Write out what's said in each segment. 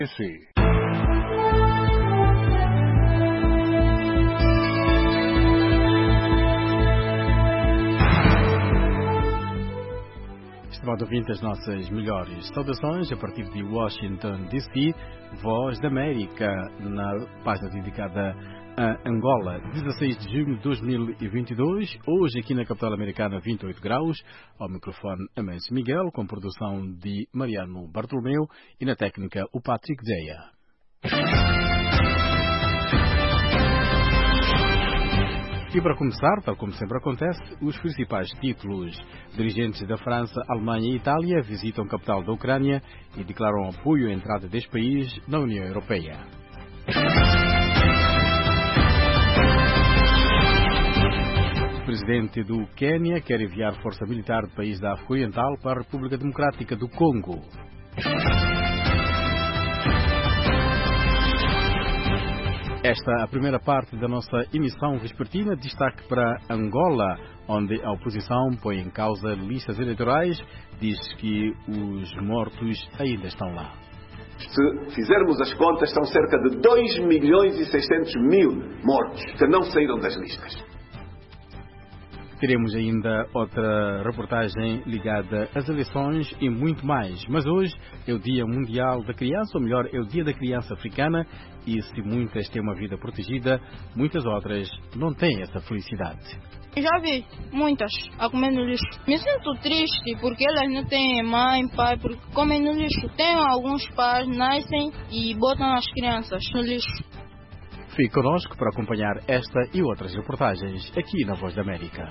Sí. Estimado ouvinte, as nossas melhores saudações a partir de Washington, D.C., Voz da América, na página dedicada a Angola, 16 de junho de 2022, hoje aqui na capital americana 28 graus, ao microfone Amancio Miguel, com produção de Mariano Bartolomeu e na técnica o Patrick Deia. E para começar, tal como sempre acontece, os principais títulos. Dirigentes da França, Alemanha e Itália visitam a capital da Ucrânia e declaram apoio à entrada deste país na União Europeia. O presidente do Quênia quer enviar força militar do país da África Oriental para a República Democrática do Congo. Esta é a primeira parte da nossa emissão vespertina. Destaque para Angola, onde a oposição põe em causa listas eleitorais, diz que os mortos ainda estão lá. Se fizermos as contas, são cerca de 2.600.000 mortos que não saíram das listas. Teremos ainda outra reportagem ligada às eleições e muito mais. Mas hoje é o Dia Mundial da Criança, ou melhor, é o Dia da Criança Africana, e se muitas têm uma vida protegida, muitas outras não têm essa felicidade. Já vi muitas a comer no lixo. Me sinto triste porque elas não têm mãe, pai, porque comem no lixo. Tem alguns pais, nascem e botam as crianças no lixo. Fique conosco para acompanhar esta e outras reportagens aqui na Voz da América.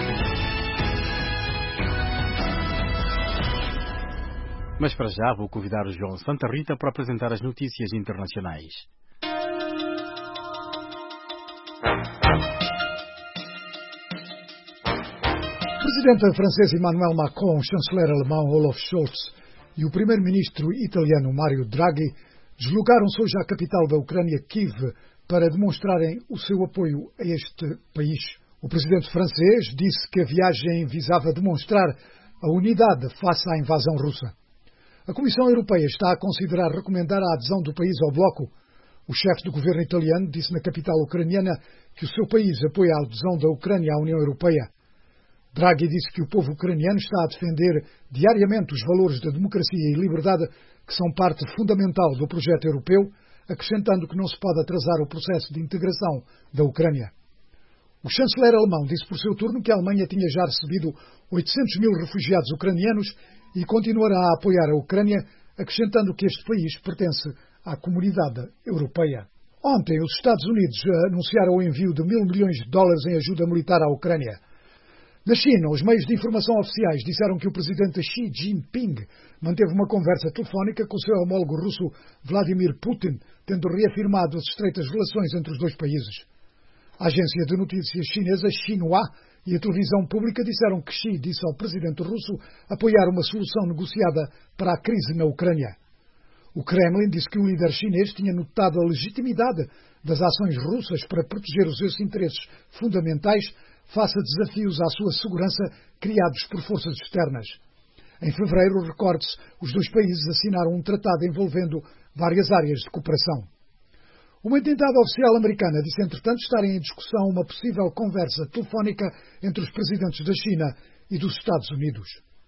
Mas para já vou convidar o João Santa Rita para apresentar as notícias internacionais. O presidente francês Emmanuel Macron, o chanceler alemão Olaf Scholz e o primeiro-ministro italiano Mario Draghi deslocaram-se hoje à capital da Ucrânia, Kiev, para demonstrarem o seu apoio a este país. O presidente francês disse que a viagem visava demonstrar a unidade face à invasão russa. A Comissão Europeia está a considerar recomendar a adesão do país ao bloco. O chefe do governo italiano disse na capital ucraniana que o seu país apoia a adesão da Ucrânia à União Europeia. Draghi disse que o povo ucraniano está a defender diariamente os valores da democracia e liberdade que são parte fundamental do projeto europeu, acrescentando que não se pode atrasar o processo de integração da Ucrânia. O chanceler alemão disse por seu turno que a Alemanha tinha já recebido 800.000 refugiados ucranianos e continuará a apoiar a Ucrânia, acrescentando que este país pertence à comunidade europeia. Ontem, os Estados Unidos anunciaram o envio de $1.000 milhões em ajuda militar à Ucrânia. Na China, os meios de informação oficiais disseram que o presidente Xi Jinping manteve uma conversa telefónica com o seu homólogo russo Vladimir Putin, tendo reafirmado as estreitas relações entre os dois países. A agência de notícias chinesa Xinhua e a televisão pública disseram que Xi disse ao presidente russo apoiar uma solução negociada para a crise na Ucrânia. O Kremlin disse que o líder chinês tinha notado a legitimidade das ações russas para proteger os seus interesses fundamentais face a desafios à sua segurança criados por forças externas. Em fevereiro, recorde-se, os dois países assinaram um tratado envolvendo várias áreas de cooperação. Uma entidade oficial americana disse, entretanto, estarem em discussão uma possível conversa telefónica entre os presidentes da China e dos Estados Unidos.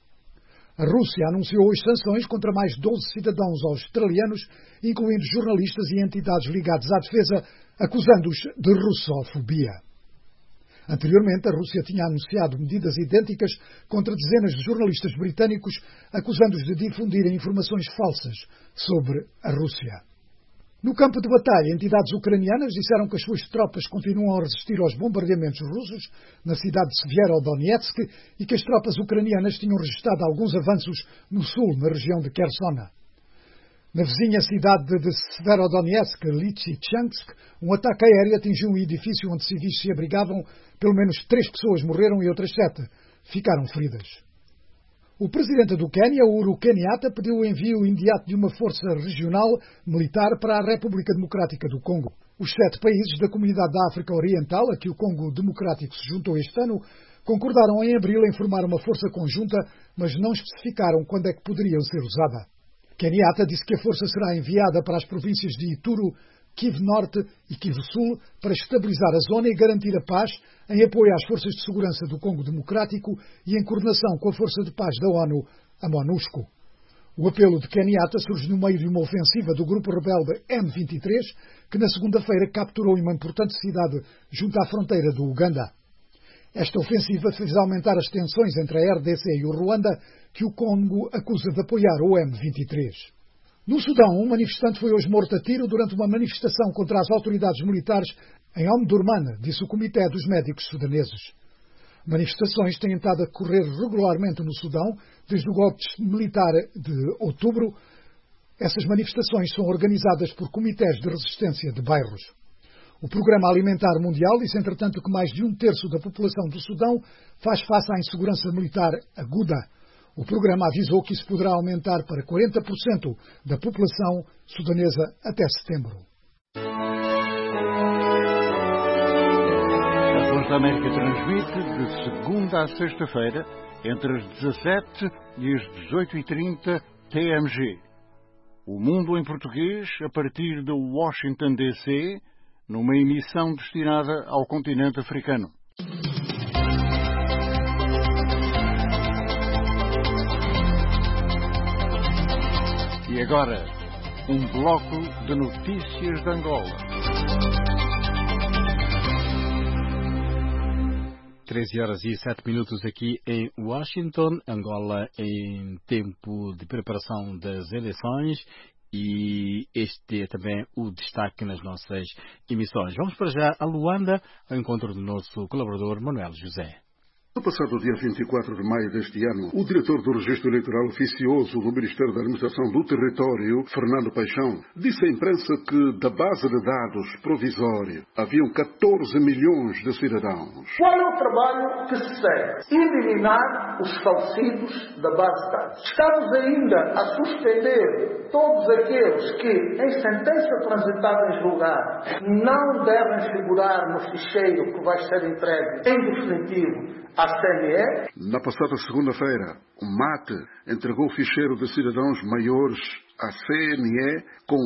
A Rússia anunciou hoje sanções contra mais 12 cidadãos australianos, incluindo jornalistas e entidades ligadas à defesa, acusando-os de russofobia. Anteriormente, a Rússia tinha anunciado medidas idênticas contra dezenas de jornalistas britânicos, acusando-os de difundirem informações falsas sobre a Rússia. No campo de batalha, entidades ucranianas disseram que as suas tropas continuam a resistir aos bombardeamentos russos na cidade de Severodonetsk e que as tropas ucranianas tinham registrado alguns avanços no sul, na região de Kherson. Na vizinha cidade de Severodonetsk, Lysychansk, um ataque aéreo atingiu um edifício onde civis se abrigavam. Pelo menos 3 pessoas morreram e outras 7 ficaram feridas. O presidente do Quênia, Uhuru Kenyatta, pediu o envio imediato de uma força regional militar para a República Democrática do Congo. Os 7 países da Comunidade da África Oriental, a que o Congo Democrático se juntou este ano, concordaram em abril em formar uma força conjunta, mas não especificaram quando é que poderia ser usada. Kenyatta disse que a força será enviada para as províncias de Ituri, Kivu Norte e Kivu Sul para estabilizar a zona e garantir a paz, em apoio às forças de segurança do Congo Democrático e em coordenação com a Força de Paz da ONU, a MONUSCO. O apelo de Kenyatta surge no meio de uma ofensiva do grupo rebelde M23, que na segunda-feira capturou uma importante cidade junto à fronteira do Uganda. Esta ofensiva fez aumentar as tensões entre a RDC e o Ruanda, que o Congo acusa de apoiar o M23. No Sudão, um manifestante foi hoje morto a tiro durante uma manifestação contra as autoridades militares em Omdurman, disse o Comitê dos Médicos Sudaneses. Manifestações têm estado a decorrer regularmente no Sudão desde o golpe militar de outubro. Essas manifestações são organizadas por comitês de resistência de bairros. O Programa Alimentar Mundial disse, entretanto, que mais de um terço da população do Sudão faz face à insegurança militar aguda. O programa avisou que isso poderá aumentar para 40% da população sudanesa até setembro. A Voz da América transmite de segunda a sexta-feira, entre as 17 e as 18h30 TMG. O Mundo em Português, a partir de Washington, D.C., numa emissão destinada ao continente africano. E agora, um bloco de notícias de Angola. 13h07 aqui em Washington, Angola em tempo de preparação das eleições, e este é também o destaque nas nossas emissões. Vamos para já a Luanda, ao encontro do nosso colaborador Manuel José. No passado dia 24 de maio deste ano, o diretor do Registro Eleitoral Oficioso do Ministério da Administração do Território, Fernando Paixão, disse à imprensa que da base de dados provisória haviam 14 milhões de cidadãos. Qual é o trabalho que se segue? Eliminar os falecidos da base de dados. Estamos ainda a suspender todos aqueles que, em sentença transitada em julgado, não devem figurar no ficheiro que vai ser entregue em definitivo à CNE. Na passada segunda-feira, o MAT entregou o ficheiro de cidadãos maiores à CNE com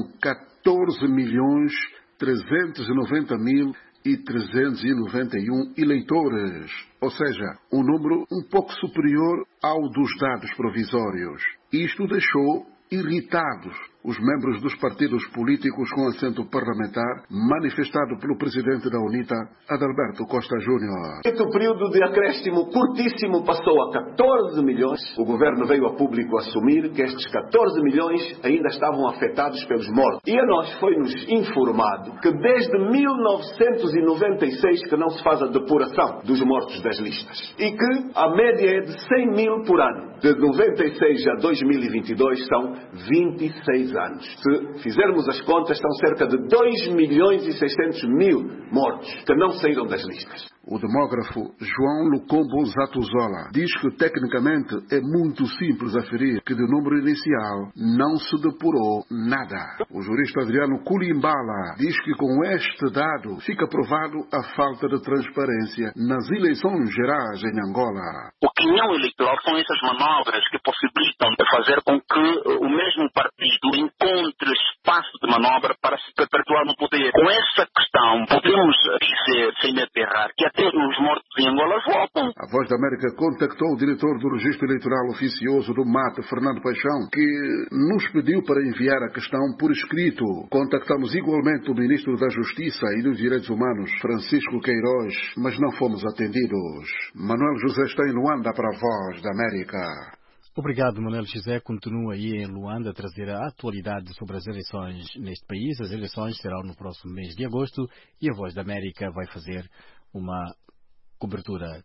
14.390.391 eleitores, ou seja, um número um pouco superior ao dos dados provisórios. Isto deixou irritados os membros dos partidos políticos com assento parlamentar, manifestado pelo presidente da UNITA, Adalberto Costa Júnior. Este período de acréscimo curtíssimo passou a 14 milhões. O governo veio a público assumir que estes 14 milhões ainda estavam afetados pelos mortos. E a nós foi-nos informado que desde 1996 que não se faz a depuração dos mortos das listas. E que a média é de 100 mil por ano. De 96 a 2022 são 26 anos. Se fizermos as contas, são cerca de 2.600.000 mortos que não saíram das listas. O demógrafo João Lucombo Zatuzola diz que tecnicamente é muito simples aferir que do número inicial não se depurou nada. O jurista Adriano Kulimbala diz que com este dado fica provado a falta de transparência nas eleições gerais em Angola. Opinião eleitoral são essas manobras que possibilitam fazer com que o mesmo partido encontre espaço de manobra para se perpetuar no poder. Com essa questão, podemos dizer, sem medo de errar, que até os mortos em Angola votam. A Voz da América contactou o diretor do Registro Eleitoral Oficioso do MAT, Fernando Paixão, que nos pediu para enviar a questão por escrito. Contactamos igualmente o Ministro da Justiça e dos Direitos Humanos, Francisco Queiroz, mas não fomos atendidos. Manuel José está em Luanda para a Voz da América. Obrigado, Manuel José. Continua aí em Luanda a trazer a atualidade sobre as eleições neste país. As eleições serão no próximo mês de agosto e a Voz da América vai fazer uma cobertura.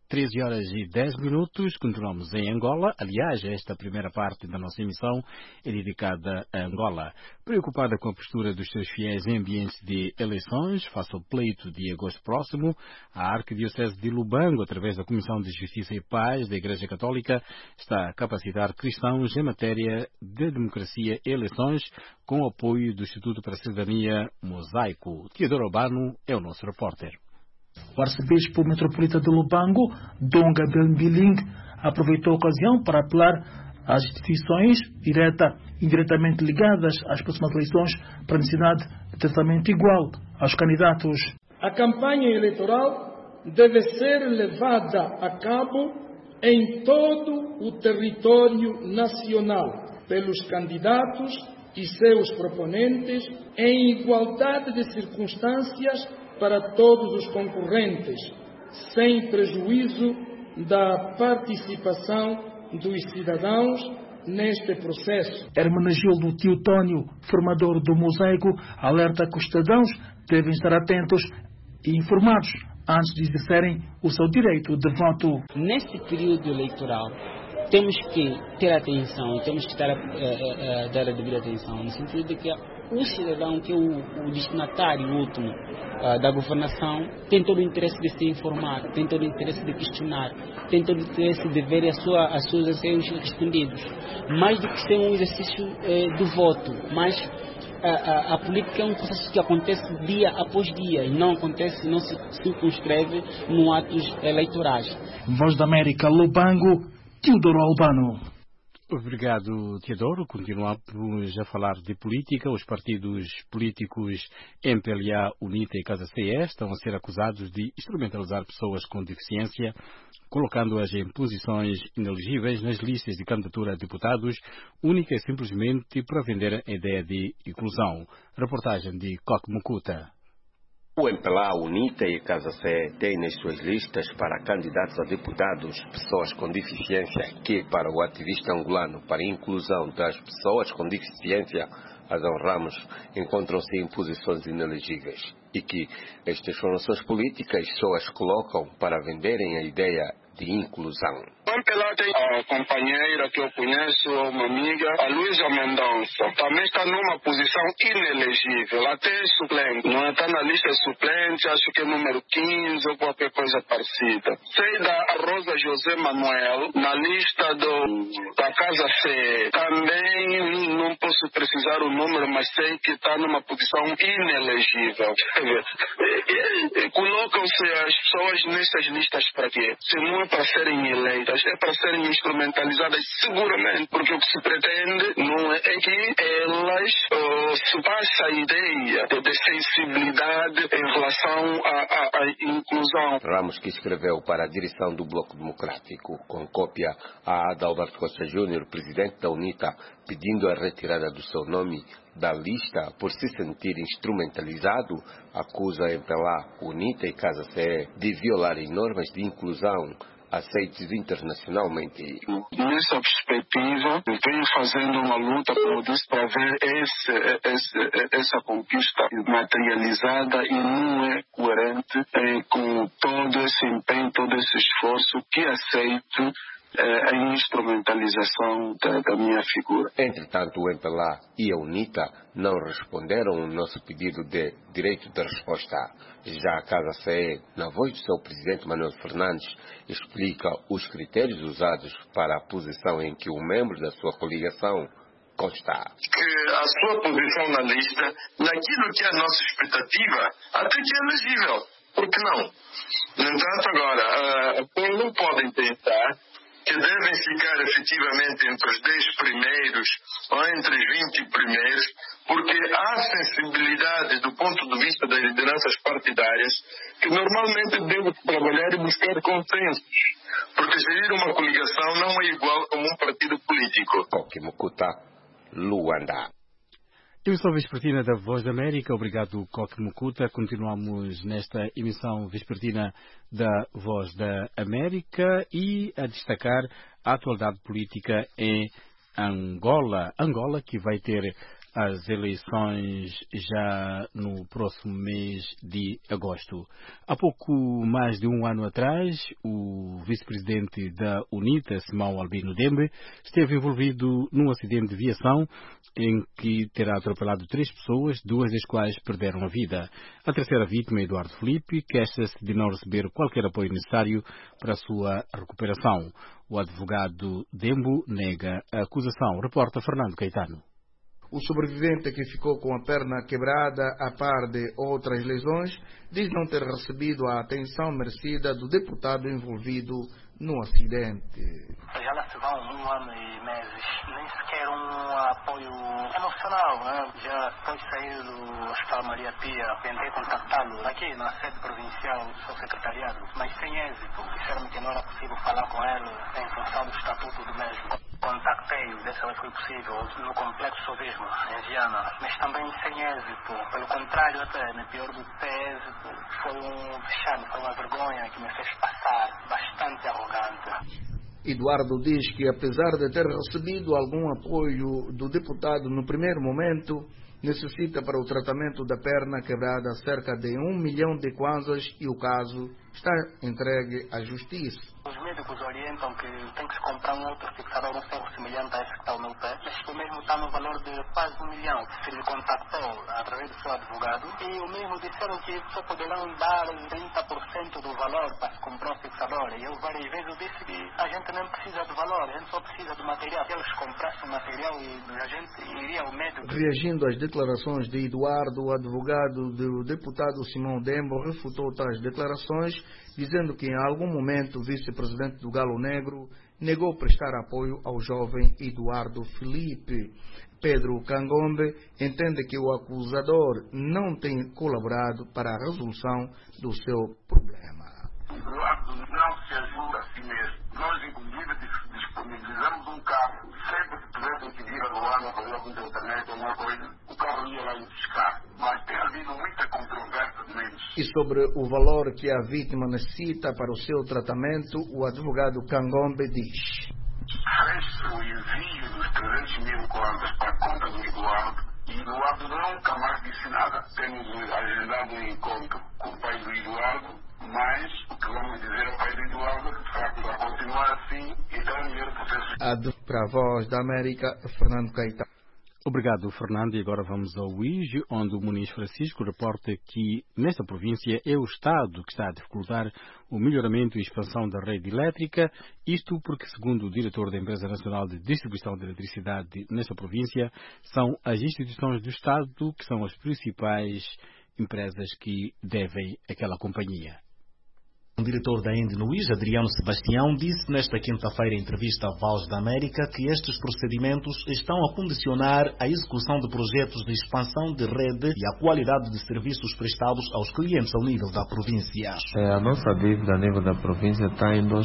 13h10. Continuamos em Angola. Aliás, esta primeira parte da nossa emissão é dedicada a Angola. Preocupada com a postura dos seus fiéis em ambientes de eleições, face ao pleito de agosto próximo, a Arquidiocese de Lubango, através da Comissão de Justiça e Paz da Igreja Católica, está a capacitar cristãos em matéria de democracia e eleições, com o apoio do Instituto para a Cidadania Mosaico. Teodoro Urbano é o nosso repórter. O arcebispo metropolita de Lubango, Dom Gabriel Mbiling, aproveitou a ocasião para apelar As instituições, direta e indiretamente ligadas às próximas eleições, para a necessidade de tratamento igual aos candidatos. A campanha eleitoral deve ser levada a cabo em todo o território nacional pelos candidatos e seus proponentes em igualdade de circunstâncias para todos os concorrentes, sem prejuízo da participação dos cidadãos neste processo. Hermenegildo Teotónio, formador do Mosaico, alerta que os cidadãos devem estar atentos e informados antes de exercerem o seu direito de voto. Neste período eleitoral, temos que ter atenção, temos que dar a devida atenção, no sentido de que o cidadão, que é o destinatário último da governação, tem todo o interesse de se informar, tem todo o interesse de questionar, tem todo o interesse de ver as suas anseios respondidos. Mais do que ser um exercício do voto, mas a política é um processo que acontece dia após dia e não se circunscreve em atos eleitorais. Voz da América, Lubango, Teodoro Albano. Obrigado, Teodoro. Continuamos a falar de política. Os partidos políticos MPLA, UNITA e Casa CE estão a ser acusados de instrumentalizar pessoas com deficiência, colocando-as em posições inelegíveis nas listas de candidatura a deputados, única e simplesmente para vender a ideia de inclusão. Reportagem de Coque Mukuta. O MPLA, UNITA e Casa CE têm nas suas listas para candidatos a deputados pessoas com deficiência que, para o ativista angolano para a inclusão das pessoas com deficiência, Adão Ramos, encontram-se em posições inelegíveis e que estas formações políticas só as colocam para venderem a ideia de inclusão. O MPLA tem a companheira que eu conheço, uma amiga, a Luísa Mendonça. Também está numa posição inelegível, até suplente. Não está na lista suplente, acho que é número 15 ou qualquer coisa parecida. Sei da Rosa José Manuel, na lista da Casa C. Também não posso precisar o número, mas sei que está numa posição inelegível. Colocam-se as pessoas nessas listas para quê? Se não é para serem eleitas, é para serem instrumentalizadas seguramente, porque o que se pretende não é que elas se passem a ideia de sensibilidade em relação à inclusão. Ramos, que escreveu para a direção do Bloco Democrático com cópia a Adalberto Costa Júnior, presidente da UNITA, pedindo a retirada do seu nome da lista por se sentir instrumentalizado, acusa a MPLA, UNITA e Casa CE de violarem normas de inclusão aceitos internacionalmente. Nessa perspectiva, venho fazendo uma luta, como disse, para ver essa conquista materializada e não é coerente com todo esse empenho, todo esse esforço que aceito a instrumentalização da minha figura. Entretanto, o MPLA e a UNITA não responderam ao nosso pedido de direito de resposta. Já a Casa CE, na voz do seu presidente Manuel Fernandes, explica os critérios usados para a posição em que o membro da sua coligação consta. Que a sua posição na lista, naquilo que é a nossa expectativa, até que é elegível. Por que não? No entanto, agora, não podem pensar que devem ficar efetivamente entre os 10 primeiros ou entre os 20 primeiros, porque há sensibilidade do ponto de vista das lideranças partidárias que normalmente devem trabalhar e buscar consensos, porque gerir uma coligação não é igual a um partido político. Coque Mukuta, Luanda. Emissão vespertina da Voz da América. Obrigado, Coque Mukuta. Continuamos nesta emissão vespertina da Voz da América e a destacar a atualidade política em Angola. Angola, que vai ter as eleições já no próximo mês de agosto. Há pouco mais de um ano atrás, o vice-presidente da UNITA, Simão Albino Dembe, esteve envolvido num acidente de viação em que terá atropelado 3 pessoas, 2 das quais perderam a vida. A terceira vítima, Eduardo Filipe, queixa-se de não receber qualquer apoio necessário para a sua recuperação. O advogado Dembo nega a acusação. Reporta Fernando Caetano. O sobrevivente, que ficou com a perna quebrada a par de outras lesões, diz não ter recebido a atenção merecida do deputado envolvido no acidente. Já lá se vão 1 ano e meses apoio emocional, né? Já depois de sair do Hospital Maria Pia, tentei contactá-lo aqui na sede provincial do seu secretariado, mas sem êxito. Disseram-me que não era possível falar com ele em função do estatuto do mesmo. Contactei-o, dessa vez foi possível, no Complexo Sovismo, em Viana, mas também sem êxito. Pelo contrário, até, pior do que ter êxito, foi um vexame, foi uma vergonha que me fez passar, bastante arrogante. Eduardo diz que, apesar de ter recebido algum apoio do deputado no primeiro momento, necessita para o tratamento da perna quebrada cerca de 1 milhão de kwanzas e o caso está entregue à justiça. Os médicos orientam que tem que se comprar um outro fixador, um ferro semelhante a esse que está ao meu pé, mas o mesmo está no valor de quase 1 milhão. Se lhe contactou através do seu advogado e o mesmo disseram que só poderão dar 30% do valor para comprar um fixador. E eu várias vezes eu disse que a gente não precisa de valor, a gente só precisa do material. Se eles comprassem o material e a gente iria ao médico. Reagindo às declarações de Eduardo, o advogado do deputado Simão Dembo refutou tais declarações, dizendo que em algum momento o vice-presidente do Galo Negro negou prestar apoio ao jovem Eduardo Felipe. Pedro Cangombe entende que o acusador não tem colaborado para a resolução do seu problema. Eduardo não se ajuda a si mesmo. Nós, inclusive, disponibilizamos um carro. Sempre que tivessem que vir a Luanda fazer algum tratamento ou alguma coisa, o carro ia lá buscar. Mas tem havido muita controvérsia nisso. E sobre o valor que a vítima necessita para o seu tratamento, o advogado Cangombe diz: Resta o envio dos 300 mil kwanzas para a conta do Eduardo. E Eduardo nunca mais disse nada. Temos agendado um encontro com o pai do Eduardo, mas o que vamos dizer ao pai do Eduardo é que, de facto, vai continuar assim e dar melhor processo. Para a Voz da América, Fernando Caetano. Obrigado, Fernando. E agora vamos ao Uíge, onde o Muniz Francisco reporta que nesta província é o Estado que está a dificultar o melhoramento e expansão da rede elétrica, isto porque, segundo o diretor da Empresa Nacional de Distribuição de Eletricidade nesta província, são as instituições do Estado que são as principais empresas que devem àquela companhia. O diretor da ENDE no Uíge, Adriano Sebastião, disse nesta quinta-feira em entrevista à Voz da América que estes procedimentos estão a condicionar a execução de projetos de expansão de rede e a qualidade de serviços prestados aos clientes ao nível da província. A nossa dívida a nível da província está em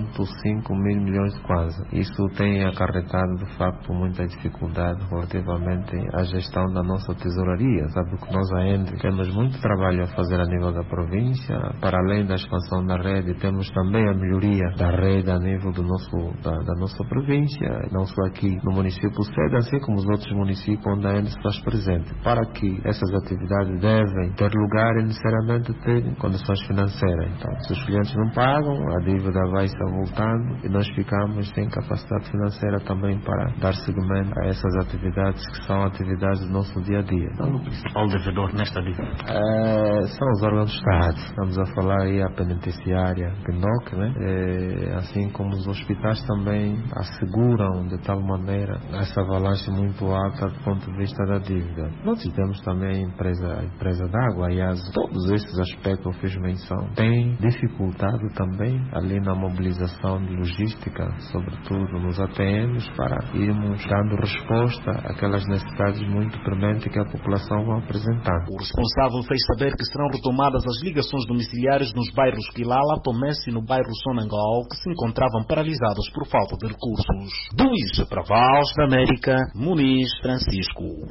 2,5 mil milhões de kwanza. Isso tem acarretado, de facto, muita dificuldade relativamente à gestão da nossa tesouraria. Sabe que nós, a ENDE, temos muito trabalho a fazer a nível da província, para além da expansão da rede, temos também a melhoria da rede a nível da nossa província, não só aqui no município sede, assim como os outros municípios onde a ENDE se faz presente. Para que essas atividades devem ter lugar, é necessariamente ter condições financeiras. Então, se os clientes não pagam, a dívida vai se voltando e nós ficamos sem capacidade financeira também para dar seguimento a essas atividades que são atividades do nosso dia a dia. Então, o principal devedor nesta dívida? São os órgãos do Estado. Estamos a falar aí a penitenciária, PNOC, né? Assim como os hospitais também asseguram de tal maneira essa avalanche muito alta do ponto de vista da dívida. Nós temos também a empresa d'água, aliás, todos esses aspectos que eu fiz menção têm dificultado também ali na mobilização de logística, sobretudo nos ATMs, para irmos dando resposta àquelas necessidades muito prementes que a população vai apresentando. O responsável fez saber que serão retomadas as ligações domiciliares nos bairros Quilala, Tomesse e no bairro Sonangol, que se encontravam paralisados por falta de recursos. Do Uíge para a Voz da América, Muniz Francisco.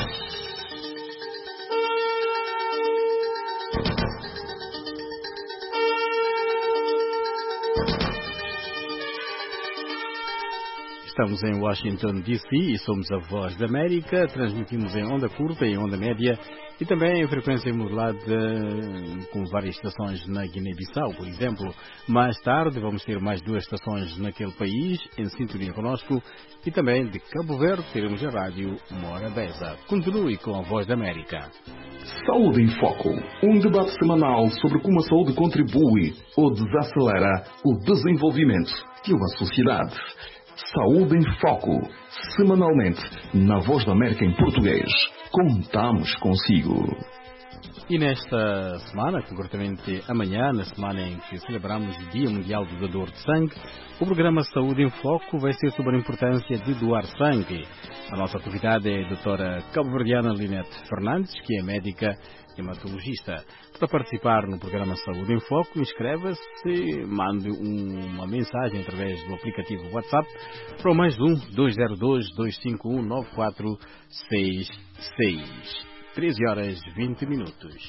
Estamos em Washington, D.C. e somos a Voz da América. Transmitimos em onda curta e onda média e também em frequência modulada com várias estações na Guiné-Bissau, por exemplo. Mais tarde vamos ter mais 2 estações naquele país em sintonia conosco e também de Cabo Verde teremos a rádio Morabeza. Continue com a Voz da América. Saúde em Foco, um debate semanal sobre como a saúde contribui ou desacelera o desenvolvimento de uma sociedade. Saúde em Foco, semanalmente, na Voz da América em português. Contamos consigo. E nesta semana, concretamente amanhã, na semana em que celebramos o Dia Mundial do Doador de Sangue, o programa Saúde em Foco vai ser sobre a importância de doar sangue. A nossa convidada é a doutora cabo-verdiana Linete Fernandes, que é médica hematologista. Para participar no programa Saúde em Foco, inscreva-se, mande uma mensagem através do aplicativo WhatsApp para o +1 202 251 9466. 13h20.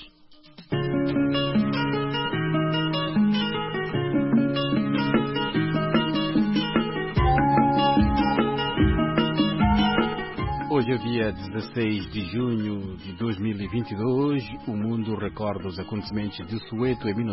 Hoje é o dia 16 de junho de 2022. O mundo recorda os acontecimentos de Soweto em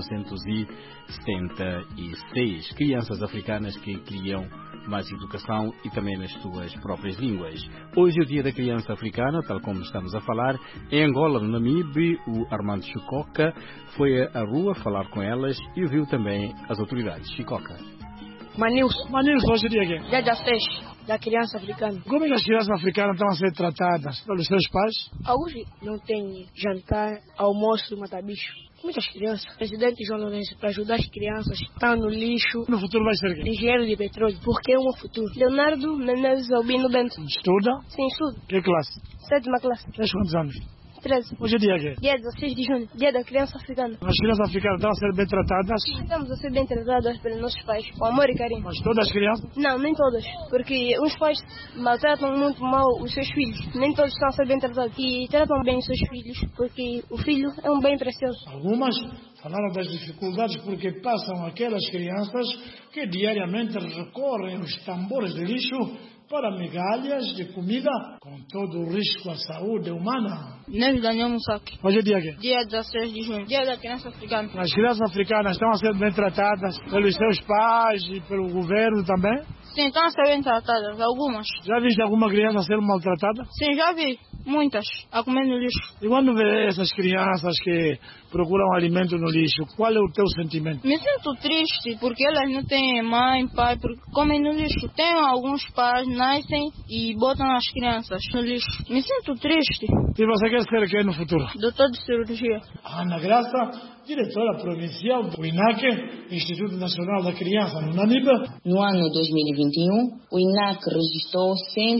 1976. Crianças africanas que queriam mais educação e também nas suas próprias línguas. Hoje é o dia da criança africana, tal como estamos a falar. Em Angola, no Namibe, o Armando Chicoca foi à rua falar com elas e ouviu também as autoridades. Chicoca. Manils, hoje é dia quê? Dia 16 da criança africana. Como é que as crianças africanas estão a ser tratadas pelos seus pais? Hoje não tem jantar, almoço, mata-bicho. Muitas crianças. O presidente João Lourenço, para ajudar as crianças, estão no lixo. No futuro vai ser quê? Engenheiro de petróleo, porque é um futuro. Leonardo Menezes Albino Bento. Estuda? Sim, estudo. Que classe? 7ª classe. Tens quantos anos? 13. Hoje é dia quê? Dia 16 de junho, dia da criança africana. As crianças africanas estão a ser bem tratadas? Estamos a ser bem tratadas pelos nossos pais, com amor e carinho. Mas todas as crianças? Não, nem todas, porque uns pais maltratam muito mal os seus filhos. Nem todos estão a ser bem tratados e tratam bem os seus filhos, porque o filho é um bem precioso. Algumas falaram das dificuldades porque passam aquelas crianças que diariamente recorrem aos tambores de lixo para migalhas de comida, com todo o risco à saúde humana. Neves Daniel Musaki. Hoje é dia quê? Dia 16 de junho, dia da criança africana. As crianças africanas estão a ser bem tratadas pelos seus pais e pelo governo também? Sim, estão a ser bem tratadas, algumas. Já viste alguma criança ser maltratada? Sim, já vi. Muitas, a comer no lixo. E quando vê essas crianças que procuram alimento no lixo, qual é o teu sentimento? Me sinto triste porque elas não têm mãe, pai, porque comem no lixo. Tem alguns pais, nascem e botam as crianças no lixo. Me sinto triste. E você quer ser quem no futuro? Doutor de cirurgia. Ana Graça, diretora provincial do INAC, Instituto Nacional da Criança no Namibe. No ano 2021, o INAC registrou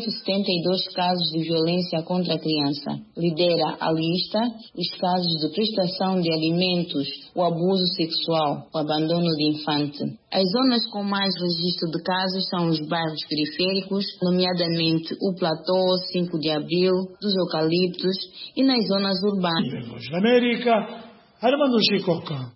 172 casos de violência contra a criança. Lidera a lista os casos de prestação de alimentos, o abuso sexual, o abandono de infante. As zonas com mais registro de casos são os bairros periféricos, nomeadamente o Platô, 5 de Abril, dos Eucaliptos e nas zonas urbanas. Voz da América, Armando Chicoca.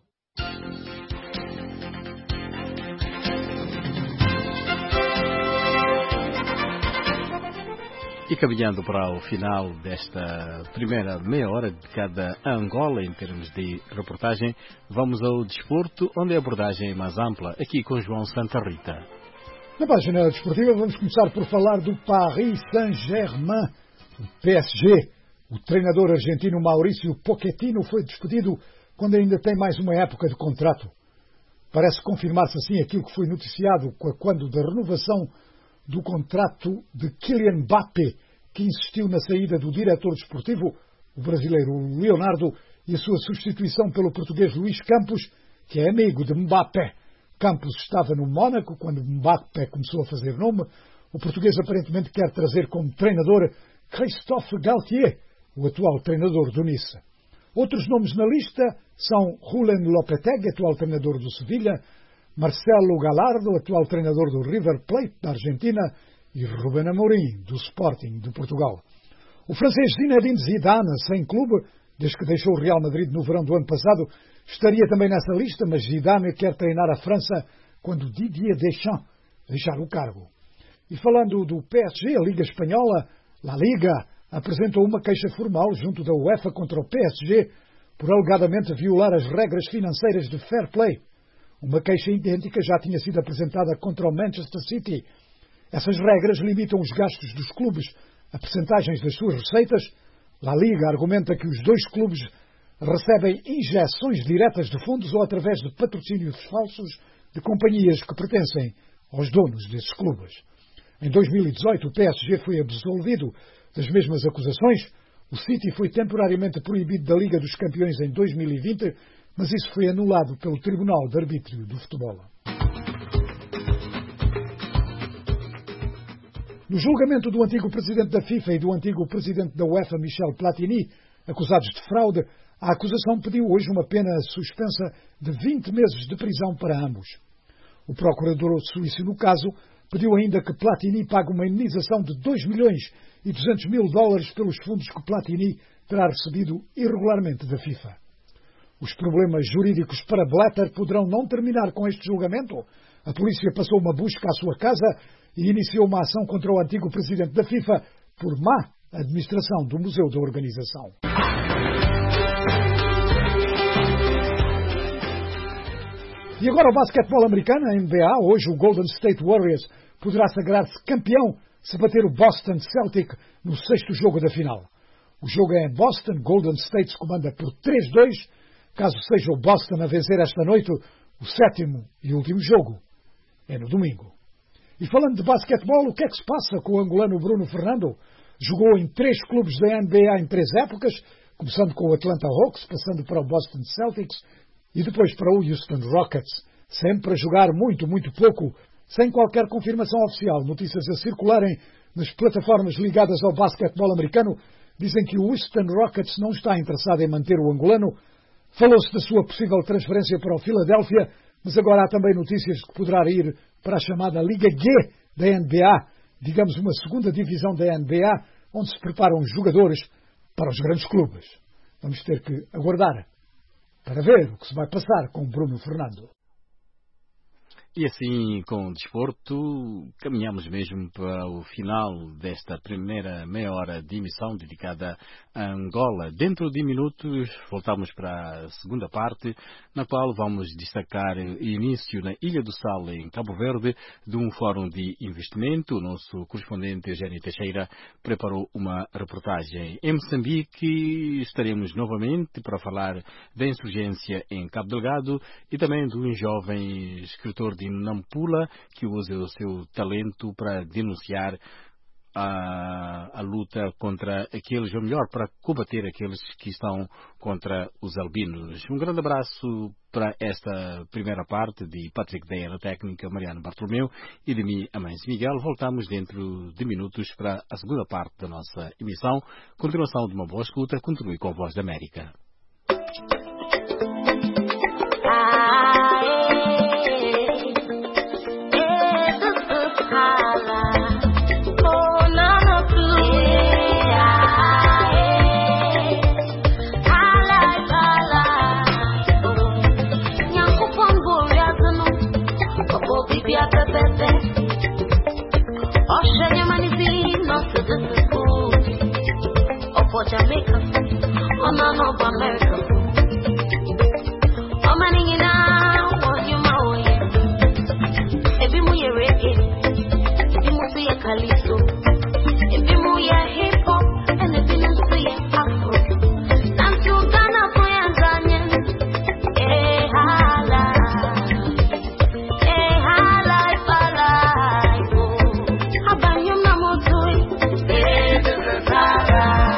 E caminhando para o final desta primeira meia hora dedicada a Angola em termos de reportagem, vamos ao desporto, onde a abordagem é mais ampla, aqui com João Santa Rita. Na página desportiva vamos começar por falar do Paris Saint-Germain, o PSG. O treinador argentino Maurício Pochettino foi despedido quando ainda tem mais uma época de contrato. Parece confirmar-se assim aquilo que foi noticiado quando da renovação do contrato de Kylian Mbappé, que insistiu na saída do diretor desportivo, o brasileiro Leonardo, e a sua substituição pelo português Luís Campos, que é amigo de Mbappé. Campos estava no Mónaco quando Mbappé começou a fazer nome. O português aparentemente quer trazer como treinador Christophe Galtier, o atual treinador do Nice. Outros nomes na lista são Julen Lopetegui, atual treinador do Sevilha, Marcelo Gallardo, atual treinador do River Plate da Argentina, e Ruben Amorim, do Sporting de Portugal. O francês Zinedine Zidane, sem clube, desde que deixou o Real Madrid no verão do ano passado, estaria também nessa lista, mas Zidane quer treinar a França quando Didier Deschamps deixar o cargo. E falando do PSG, a Liga Espanhola, La Liga, apresentou uma queixa formal junto da UEFA contra o PSG por alegadamente violar as regras financeiras de fair play. Uma queixa idêntica já tinha sido apresentada contra o Manchester City. Essas regras limitam os gastos dos clubes a percentagens das suas receitas. La Liga argumenta que os dois clubes recebem injeções diretas de fundos ou através de patrocínios falsos de companhias que pertencem aos donos desses clubes. Em 2018, o PSG foi absolvido das mesmas acusações. O City foi temporariamente proibido da Liga dos Campeões em 2020, mas isso foi anulado pelo Tribunal de Arbítrio do Futebol. No julgamento do antigo presidente da FIFA e do antigo presidente da UEFA, Michel Platini, acusados de fraude, a acusação pediu hoje uma pena suspensa de 20 meses de prisão para ambos. O procurador suíço, no caso, pediu ainda que Platini pague uma indenização de 2 milhões e 200 mil dólares pelos fundos que Platini terá recebido irregularmente da FIFA. Os problemas jurídicos para Blatter poderão não terminar com este julgamento. A polícia passou uma busca à sua casa e iniciou uma ação contra o antigo presidente da FIFA por má administração do Museu da Organização. E agora o basquetebol americano, a NBA. Hoje o Golden State Warriors poderá sagrar-se campeão se bater o Boston Celtic no 6º jogo da final. O jogo é em Boston, Golden State se comanda por 3-2. Caso seja o Boston a vencer esta noite, o 7º e último jogo é no domingo. E falando de basquetebol, o que é que se passa com o angolano Bruno Fernando? Jogou em 3 clubes da NBA em 3 épocas, começando com o Atlanta Hawks, passando para o Boston Celtics e depois para o Houston Rockets. Sempre a jogar muito, muito pouco, sem qualquer confirmação oficial. Notícias a circularem nas plataformas ligadas ao basquetebol americano dizem que o Houston Rockets não está interessado em manter o angolano. Falou-se da sua possível transferência para o Philadelphia, mas agora há também notícias de que poderá ir para a chamada Liga G da NBA, digamos uma segunda divisão da NBA, onde se preparam jogadores para os grandes clubes. Vamos ter que aguardar para ver o que se vai passar com Bruno Fernando. E assim, com o desporto, caminhamos mesmo para o final desta primeira meia hora de emissão dedicada a Angola. Dentro de minutos, voltamos para a segunda parte, na qual vamos destacar o início na Ilha do Sal, em Cabo Verde, de um fórum de investimento. O nosso correspondente Eugênio Teixeira preparou uma reportagem. Em Moçambique, estaremos novamente para falar da insurgência em Cabo Delgado e também de um jovem escritor de Nampula, que usa o seu talento para denunciar a luta contra aqueles, ou melhor, para combater aqueles que estão contra os albinos. Um grande abraço para esta primeira parte de Patrick Deia na técnica, Mariano Bartolomeu e de mim, Amâncio Miguel. Voltamos dentro de minutos para a segunda parte da nossa emissão. Continuação de uma boa escuta. Continue com a Voz da América. Jamaica, oh no, no, America. Oh man, you know, what you know, if you move your reggae, if you move your calypso, if you move your hip hop, and if you move your afro, dance to Ghana for Tanzania. Eh, hala, oh, abanyo mamotoi, eh, this is hala.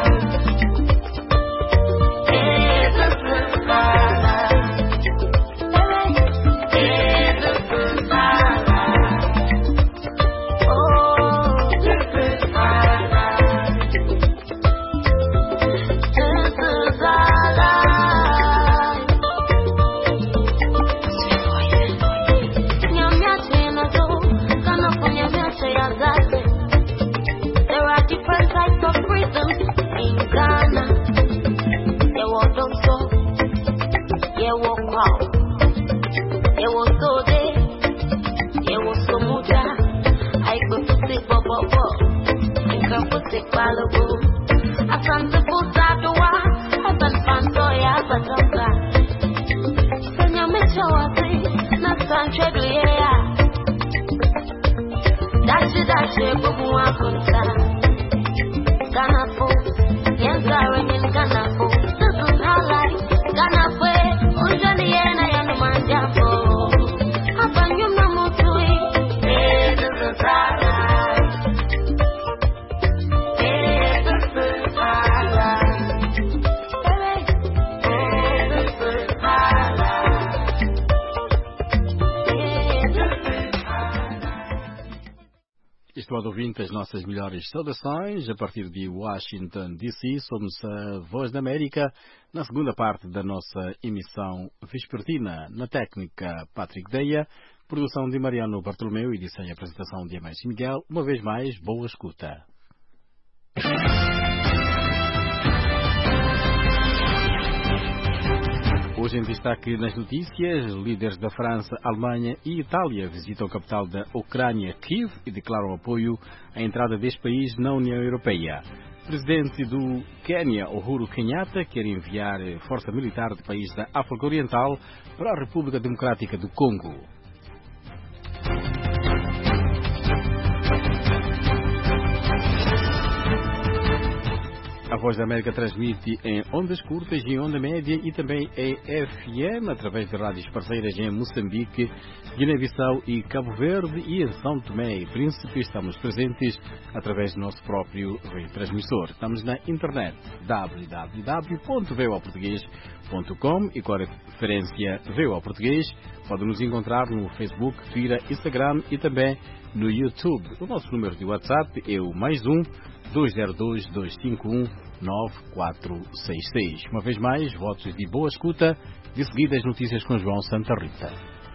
estimado ouvinte, as nossas melhores saudações. A partir de Washington, D.C., somos a Voz da América, na segunda parte da nossa emissão vespertina. Na técnica, Patrick Deia, produção de Mariano Bartolomeu, edição e apresentação de Américo Miguel. Uma vez mais, boa escuta. Hoje em destaque nas notícias, líderes da França, Alemanha e Itália visitam a capital da Ucrânia, Kiev, e declaram apoio à entrada deste país na União Europeia. O presidente do Quênia, Uhuru Kenyatta, quer enviar força militar de país da África Oriental para a República Democrática do Congo. A Voz da América transmite em ondas curtas e em onda média e também em FM, através de rádios parceiras em Moçambique, Guiné-Bissau e Cabo Verde, e em São Tomé e Príncipe. Estamos presentes através do nosso próprio retransmissor. Estamos na internet www.voaportugues.com e com a referência VOA Português pode nos encontrar no Facebook, Twitter, Instagram e também no YouTube. O nosso número de WhatsApp é o +1 202 251 9466. Uma vez mais, votos de boa escuta. De seguida, as notícias com João Santa Rita.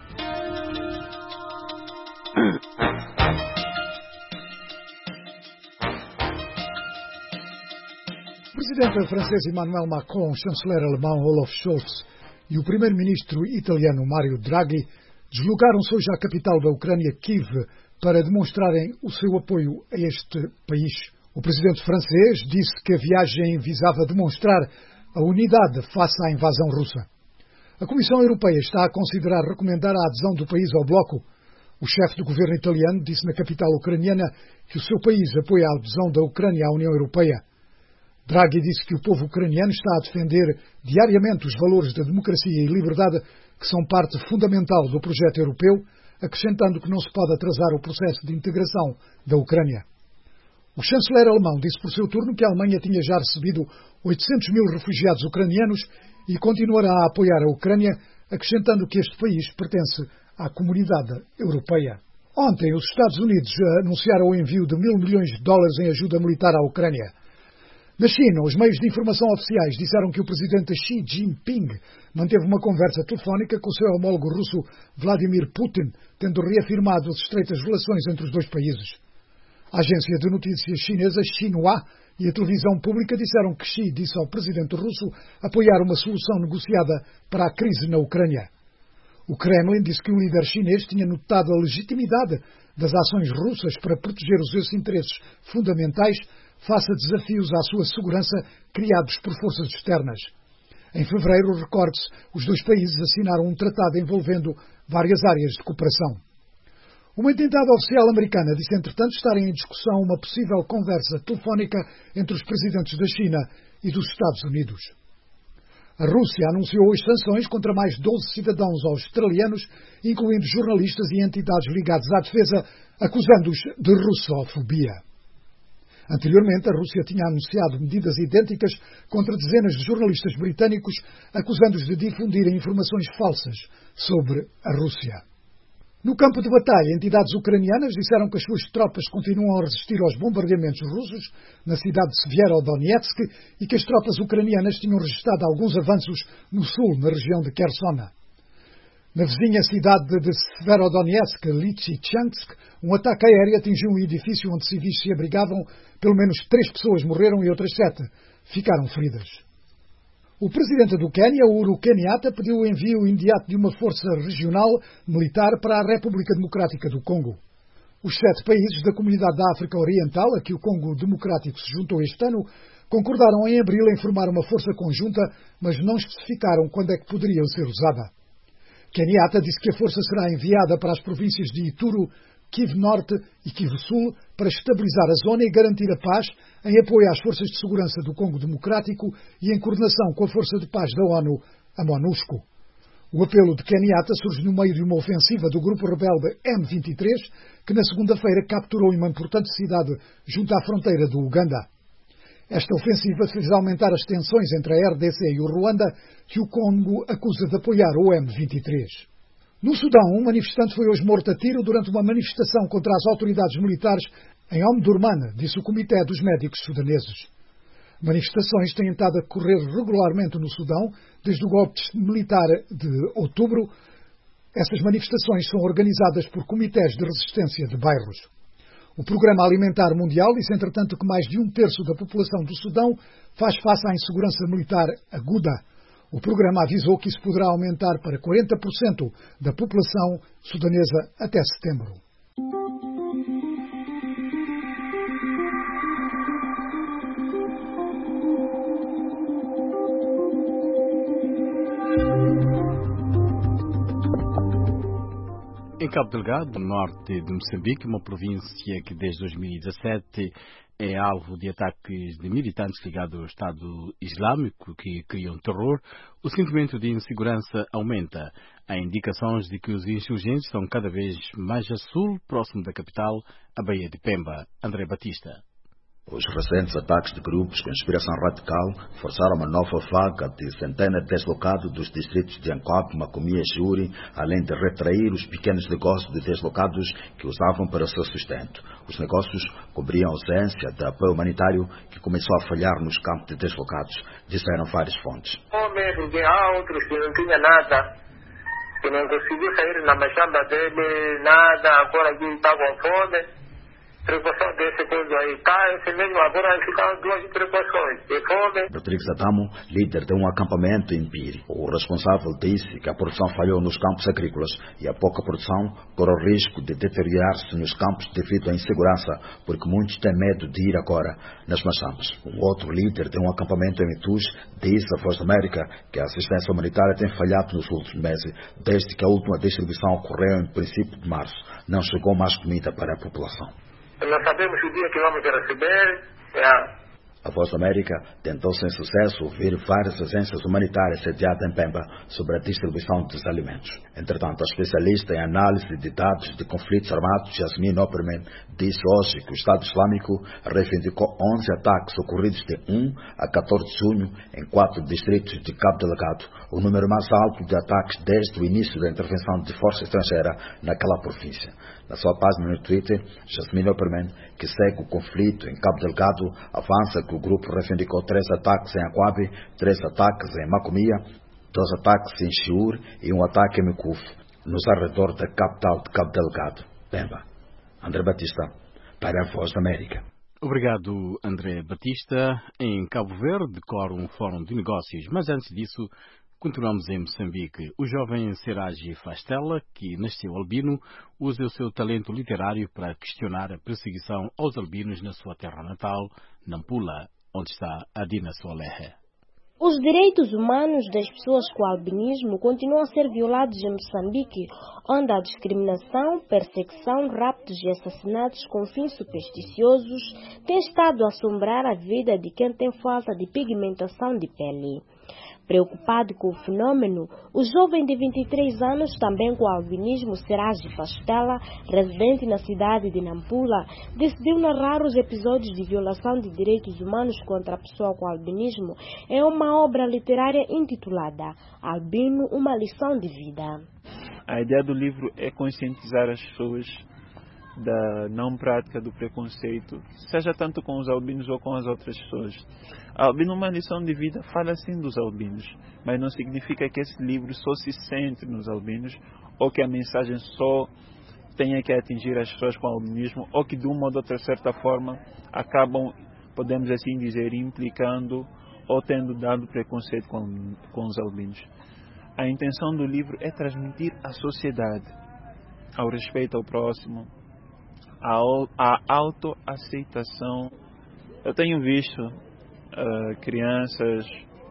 O presidente francês Emmanuel Macron, o chanceler alemão Olaf Scholz e o primeiro-ministro italiano Mario Draghi deslocaram-se hoje à capital da Ucrânia, Kiev, para demonstrarem o seu apoio a este país. O presidente francês disse que a viagem visava demonstrar a unidade face à invasão russa. A Comissão Europeia está a considerar recomendar a adesão do país ao bloco. O chefe do governo italiano disse na capital ucraniana que o seu país apoia a adesão da Ucrânia à União Europeia. Draghi disse que o povo ucraniano está a defender diariamente os valores da democracia e liberdade que são parte fundamental do projeto europeu, acrescentando que não se pode atrasar o processo de integração da Ucrânia. O chanceler alemão disse por seu turno que a Alemanha tinha já recebido 800 mil refugiados ucranianos e continuará a apoiar a Ucrânia, acrescentando que este país pertence à comunidade europeia. Ontem, os Estados Unidos anunciaram o envio de $1.000 milhões em ajuda militar à Ucrânia. Na China, os meios de informação oficiais disseram que o presidente Xi Jinping manteve uma conversa telefónica com o seu homólogo russo Vladimir Putin, tendo reafirmado as estreitas relações entre os dois países. A agência de notícias chinesa Xinhua e a televisão pública disseram que Xi disse ao presidente russo apoiar uma solução negociada para a crise na Ucrânia. O Kremlin disse que o líder chinês tinha notado a legitimidade das ações russas para proteger os seus interesses fundamentais face a desafios à sua segurança criados por forças externas. Em fevereiro, recorde-se, os dois países assinaram um tratado envolvendo várias áreas de cooperação. Uma entidade oficial americana disse, entretanto, estar em discussão uma possível conversa telefónica entre os presidentes da China e dos Estados Unidos. A Rússia anunciou hoje sanções contra mais 12 cidadãos australianos, incluindo jornalistas e entidades ligadas à defesa, acusando-os de russofobia. Anteriormente, a Rússia tinha anunciado medidas idênticas contra dezenas de jornalistas britânicos, acusando-os de difundirem informações falsas sobre a Rússia. No campo de batalha, entidades ucranianas disseram que as suas tropas continuam a resistir aos bombardeamentos russos na cidade de Severodonetsk e que as tropas ucranianas tinham registrado alguns avanços no sul, na região de Kherson. Na vizinha cidade de Severodonetsk, Lysychansk, um ataque aéreo atingiu um edifício onde civis se abrigavam. Pelo menos 3 pessoas morreram e outras 7 ficaram feridas. O presidente do Quênia, Uhuru Kenyatta, pediu o envio imediato de uma força regional militar para a República Democrática do Congo. Os 7 países da Comunidade da África Oriental, a que o Congo Democrático se juntou este ano, concordaram em abril em formar uma força conjunta, mas não especificaram quando é que poderia ser usada. Kenyatta disse que a força será enviada para as províncias de Ituri, Kivu Norte e Kivu Sul para estabilizar a zona e garantir a paz, em apoio às forças de segurança do Congo Democrático e em coordenação com a Força de Paz da ONU, a MONUSCO. O apelo de Kenyatta surge no meio de uma ofensiva do grupo rebelde M23, que na segunda-feira capturou uma importante cidade junto à fronteira do Uganda. Esta ofensiva fez aumentar as tensões entre a RDC e o Ruanda, que o Congo acusa de apoiar o M23. No Sudão, um manifestante foi hoje morto a tiro durante uma manifestação contra as autoridades militares em Omdurman, disse o Comitê dos Médicos Sudaneses. Manifestações têm estado a decorrer regularmente no Sudão desde o golpe militar de outubro. Essas manifestações são organizadas por comitês de resistência de bairros. O Programa Alimentar Mundial disse, entretanto, que mais de 1/3 da população do Sudão faz face à insegurança militar aguda. O programa avisou que isso poderá aumentar para 40% da população sudanesa até setembro. Em Cabo Delgado, no norte de Moçambique, uma província que desde 2017 é alvo de ataques de militantes ligados ao Estado Islâmico que criam terror, o sentimento de insegurança aumenta. Há indicações de que os insurgentes estão cada vez mais a sul, próximo da capital, a Baía de Pemba. André Batista. Os recentes ataques de grupos com inspiração radical forçaram uma nova vaga de centenas de deslocados dos distritos de Ancoab, Macomia e Juri, além de retrair os pequenos negócios de deslocados que usavam para o seu sustento. Os negócios cobriam a ausência de apoio humanitário que começou a falhar nos campos de deslocados, disseram várias fontes. Porque há outros que não tinham nada, que não conseguiu sair na machamba dele, nada, agora aqui está com fome. Precaução desse coisa aí, tá? Esse mesmo agora ficaram 2 precauções. De fome. Rodrigues Adamo, líder de um acampamento em Piri. O responsável disse que a produção falhou nos campos agrícolas e a pouca produção corre o risco de deteriorar-se nos campos devido à insegurança, porque muitos têm medo de ir agora nas maçãs. Um outro líder de um acampamento em Itus disse à Voz da América que a assistência humanitária tem falhado nos últimos meses, desde que a última distribuição ocorreu em princípio de março. Não chegou mais comida para a população. Nós sabemos o dia que vamos receber. A Voz da América tentou sem sucesso ouvir várias agências humanitárias sediadas em Pemba sobre a distribuição dos alimentos. Entretanto, a especialista em análise de dados de conflitos armados, Jasmine Opperman, disse hoje que o Estado Islâmico reivindicou 11 ataques ocorridos de 1 a 14 de junho em 4 distritos de Cabo Delgado, o número mais alto de ataques desde o início da intervenção de força estrangeira naquela província. Na sua página no Twitter, Jasmine Opperman, que segue o conflito em Cabo Delgado, avança que o grupo reivindicou 3 ataques em Aquabe, 3 ataques em Macomia, 2 ataques em Chiur e um ataque em Micuf, nos arredores da capital de Cabo Delgado, Pemba. André Batista, para a Voz da América. Obrigado, André Batista. Em Cabo Verde decorre um fórum de negócios, mas antes disso, continuamos em Moçambique. O jovem Seragi Fastella, que nasceu albino, usa o seu talento literário para questionar a perseguição aos albinos na sua terra natal, Nampula, onde está a Dina Solehe. Os direitos humanos das pessoas com albinismo continuam a ser violados em Moçambique, onde a discriminação, perseguição, raptos e assassinatos com fins supersticiosos têm estado a assombrar a vida de quem tem falta de pigmentação de pele. Preocupado com o fenômeno, o jovem de 23 anos, também com albinismo, Seragi Fastella, residente na cidade de Nampula, decidiu narrar os episódios de violação de direitos humanos contra a pessoa com albinismo em uma obra literária intitulada Albino, uma lição de vida. A ideia do livro é conscientizar as pessoas da não prática do preconceito, seja tanto com os albinos ou com as outras pessoas. Albino, uma lição de vida, fala sim dos albinos, mas não significa que esse livro só se centre nos albinos, ou que a mensagem só tenha que atingir as pessoas com albinismo, ou que de uma ou de outra certa forma acabam, podemos assim dizer, implicando ou tendo dado preconceito com os albinos. A intenção do livro é transmitir à sociedade ao respeito ao próximo, a autoaceitação. Eu tenho visto crianças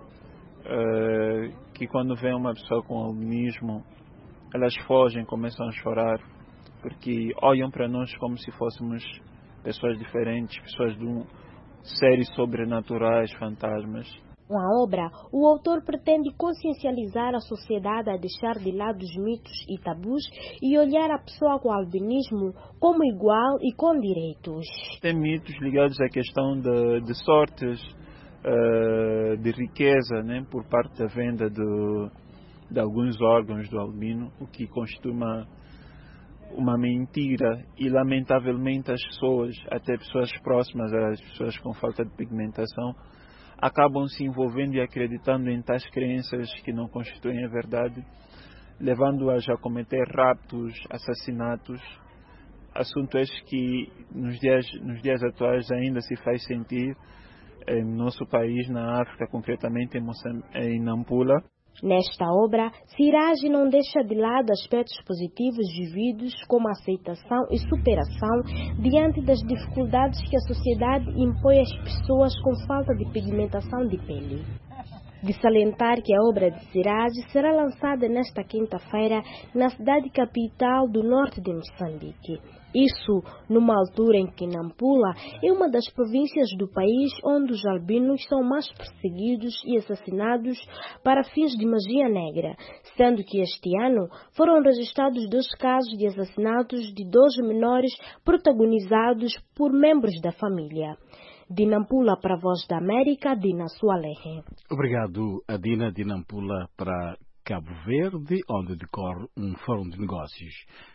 que quando vêem uma pessoa com albinismo, elas fogem, começam a chorar, porque olham para nós como se fôssemos pessoas diferentes, pessoas de seres sobrenaturais, fantasmas. Na obra, o autor pretende consciencializar a sociedade a deixar de lado os mitos e tabus e olhar a pessoa com albinismo como igual e com direitos. Tem mitos ligados à questão de sortes, de riqueza, né, por parte da venda de alguns órgãos do albino, o que costuma uma mentira e, lamentavelmente, as pessoas, até pessoas próximas às pessoas com falta de pigmentação, acabam se envolvendo e acreditando em tais crenças que não constituem a verdade, levando-as a cometer raptos, assassinatos. Assunto este que nos dias atuais ainda se faz sentir em nosso país, na África, concretamente em Nampula. Nesta obra, Siraj não deixa de lado aspectos positivos vividos como aceitação e superação diante das dificuldades que a sociedade impõe às pessoas com falta de pigmentação de pele. De salientar que a obra de Siraj será lançada nesta quinta-feira na cidade capital do norte de Moçambique. Isso numa altura em que Nampula é uma das províncias do país onde os albinos são mais perseguidos e assassinados para fins de magia negra, sendo que este ano foram registrados 2 casos de assassinatos de 2 menores protagonizados por membros da família. De Nampula para a Voz da América, Dina Sualehe. Obrigado, Adina. De Nampula para Cabo Verde, onde decorre um fórum de negócios.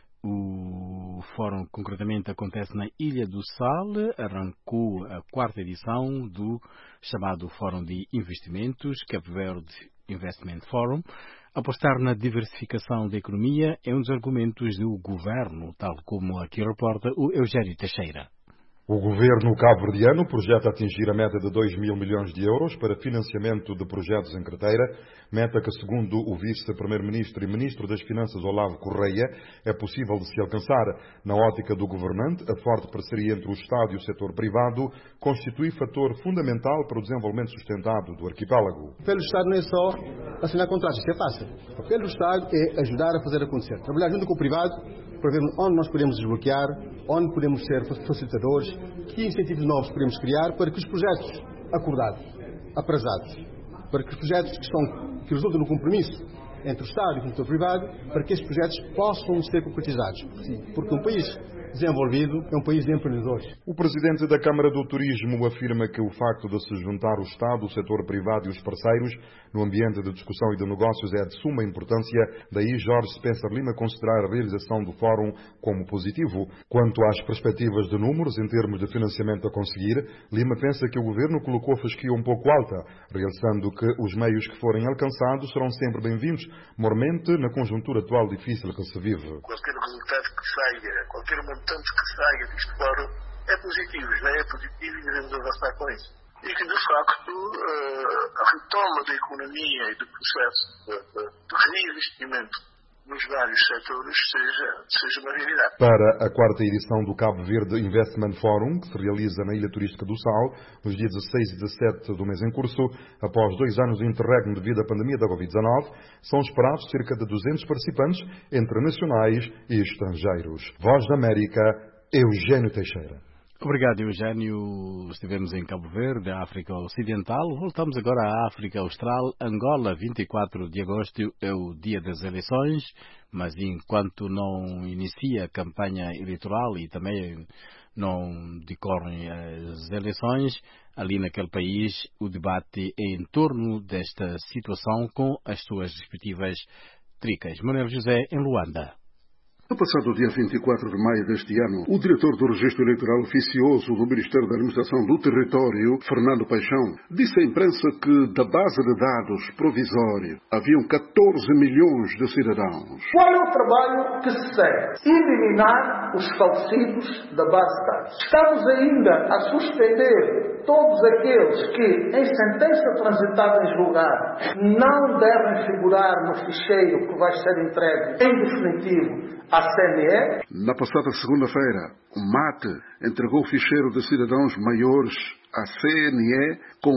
O fórum, concretamente, acontece na Ilha do Sal. Arrancou a 4ª edição do chamado Fórum de Investimentos, Cabo Verde Investment Forum. Apostar na diversificação da economia é um dos argumentos do governo, tal como aqui reporta o Eugênio Teixeira. O governo cabo-verdiano projeta atingir a meta de 2 mil milhões de euros para financiamento de projetos em carteira, meta que, segundo o vice-primeiro-ministro e ministro das Finanças, Olavo Correia, é possível de se alcançar. Na ótica do governante, a forte parceria entre o Estado e o setor privado constitui fator fundamental para o desenvolvimento sustentado do arquipélago. O papel do Estado não é só assinar contratos, isso é fácil. O papel do Estado é ajudar a fazer acontecer, trabalhar junto com o privado, para ver onde nós podemos desbloquear, onde podemos ser facilitadores, que incentivos novos podemos criar para que os projetos acordados, aprazados, para que os projetos que resultam no compromisso entre o Estado e o setor privado, para que esses projetos possam ser concretizados. Porque um país desenvolvido é um país de empreendedores. O presidente da Câmara do Turismo afirma que o facto de se juntar o Estado, o setor privado e os parceiros no ambiente de discussão e de negócios é de suma importância. Daí Jorge Spencer Lima considerar a realização do fórum como positivo. Quanto às perspectivas de números em termos de financiamento a conseguir, Lima pensa que o governo colocou a fasquia um pouco alta, realçando que os meios que forem alcançados serão sempre bem-vindos, mormente na conjuntura atual difícil que se vive. Qualquer resultado que saia, qualquer montante que saia deste fórum é positivo, já é positivo e devemos avançar com isso. E que, de facto, a retoma da economia e do processo de reinvestimento nos vários setores seja uma realidade. Para a 4ª edição do Cabo Verde Investment Forum, que se realiza na Ilha Turística do Sal, nos dias 16 e 17 do mês em curso, após 2 anos de interregno devido à pandemia da Covid-19, são esperados cerca de 200 participantes, entre nacionais e estrangeiros. Voz da América, Eugênio Teixeira. Obrigado, Eugênio. Estivemos em Cabo Verde, África Ocidental. Voltamos agora à África Austral. Angola, 24 de agosto é o dia das eleições, mas enquanto não inicia a campanha eleitoral e também não decorrem as eleições, ali naquele país o debate é em torno desta situação com as suas respectivas tricas. Manuel José, em Luanda. No passado dia 24 de maio deste ano, o diretor do Registro Eleitoral Oficioso do Ministério da Administração do Território, Fernando Paixão, disse à imprensa que da base de dados provisória haviam 14 milhões de cidadãos. Qual é o trabalho que se segue? Eliminar os falecidos da base de dados. Estamos ainda a suspender todos aqueles que, em sentença transitada em julgado, não devem figurar no ficheiro que vai ser entregue em definitivo à CNE. Na passada segunda-feira, o MAT entregou o ficheiro de cidadãos maiores à CNE com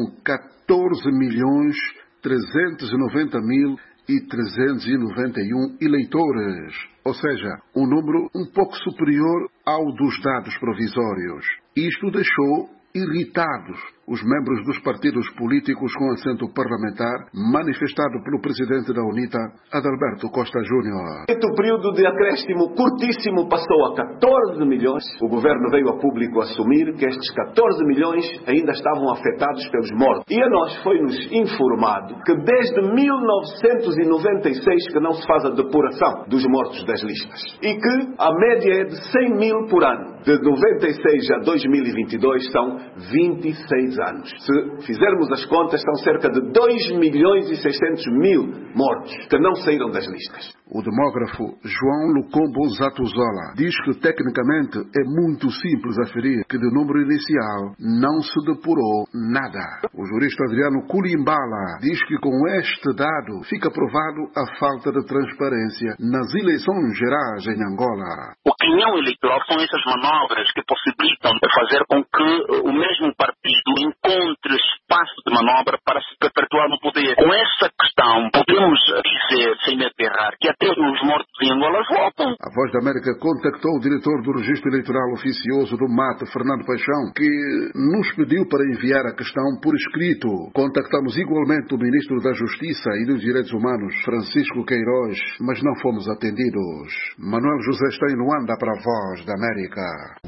14.390.391 eleitores, ou seja, um número um pouco superior ao dos dados provisórios. Isto deixou irritados os membros dos partidos políticos com assento parlamentar, manifestado pelo presidente da UNITA, Adalberto Costa Júnior. O período de acréscimo curtíssimo passou a 14 milhões. O governo veio a público assumir que estes 14 milhões ainda estavam afetados pelos mortos. E a nós foi-nos informado que desde 1996 que não se faz a depuração dos mortos das listas. E que a média é de 100 mil por ano. De 96 a 2022 são 26 anos. Se fizermos as contas, são cerca de 2 milhões e 600 mil mortos que não saíram das listas. O demógrafo João Lucombo Zatuzola diz que tecnicamente é muito simples aferir que do número inicial não se depurou nada. O jurista Adriano Kulimbala diz que com este dado fica provado a falta de transparência nas eleições gerais em Angola. O canhão eleitoral são essas manobras que possibilitam fazer com que o mesmo partido encontre espaço de manobra para se perpetuar no poder. Com essa questão, podemos dizer, sem me aterrar, que até os mortos em Angola voltam. A Voz da América contactou o diretor do Registro Eleitoral Oficioso do MAT, Fernando Paixão, que nos pediu para enviar a questão por escrito. Contactamos igualmente o Ministro da Justiça e dos Direitos Humanos, Francisco Queiroz, mas não fomos atendidos. Manuel José está em Luanda para a Voz da América.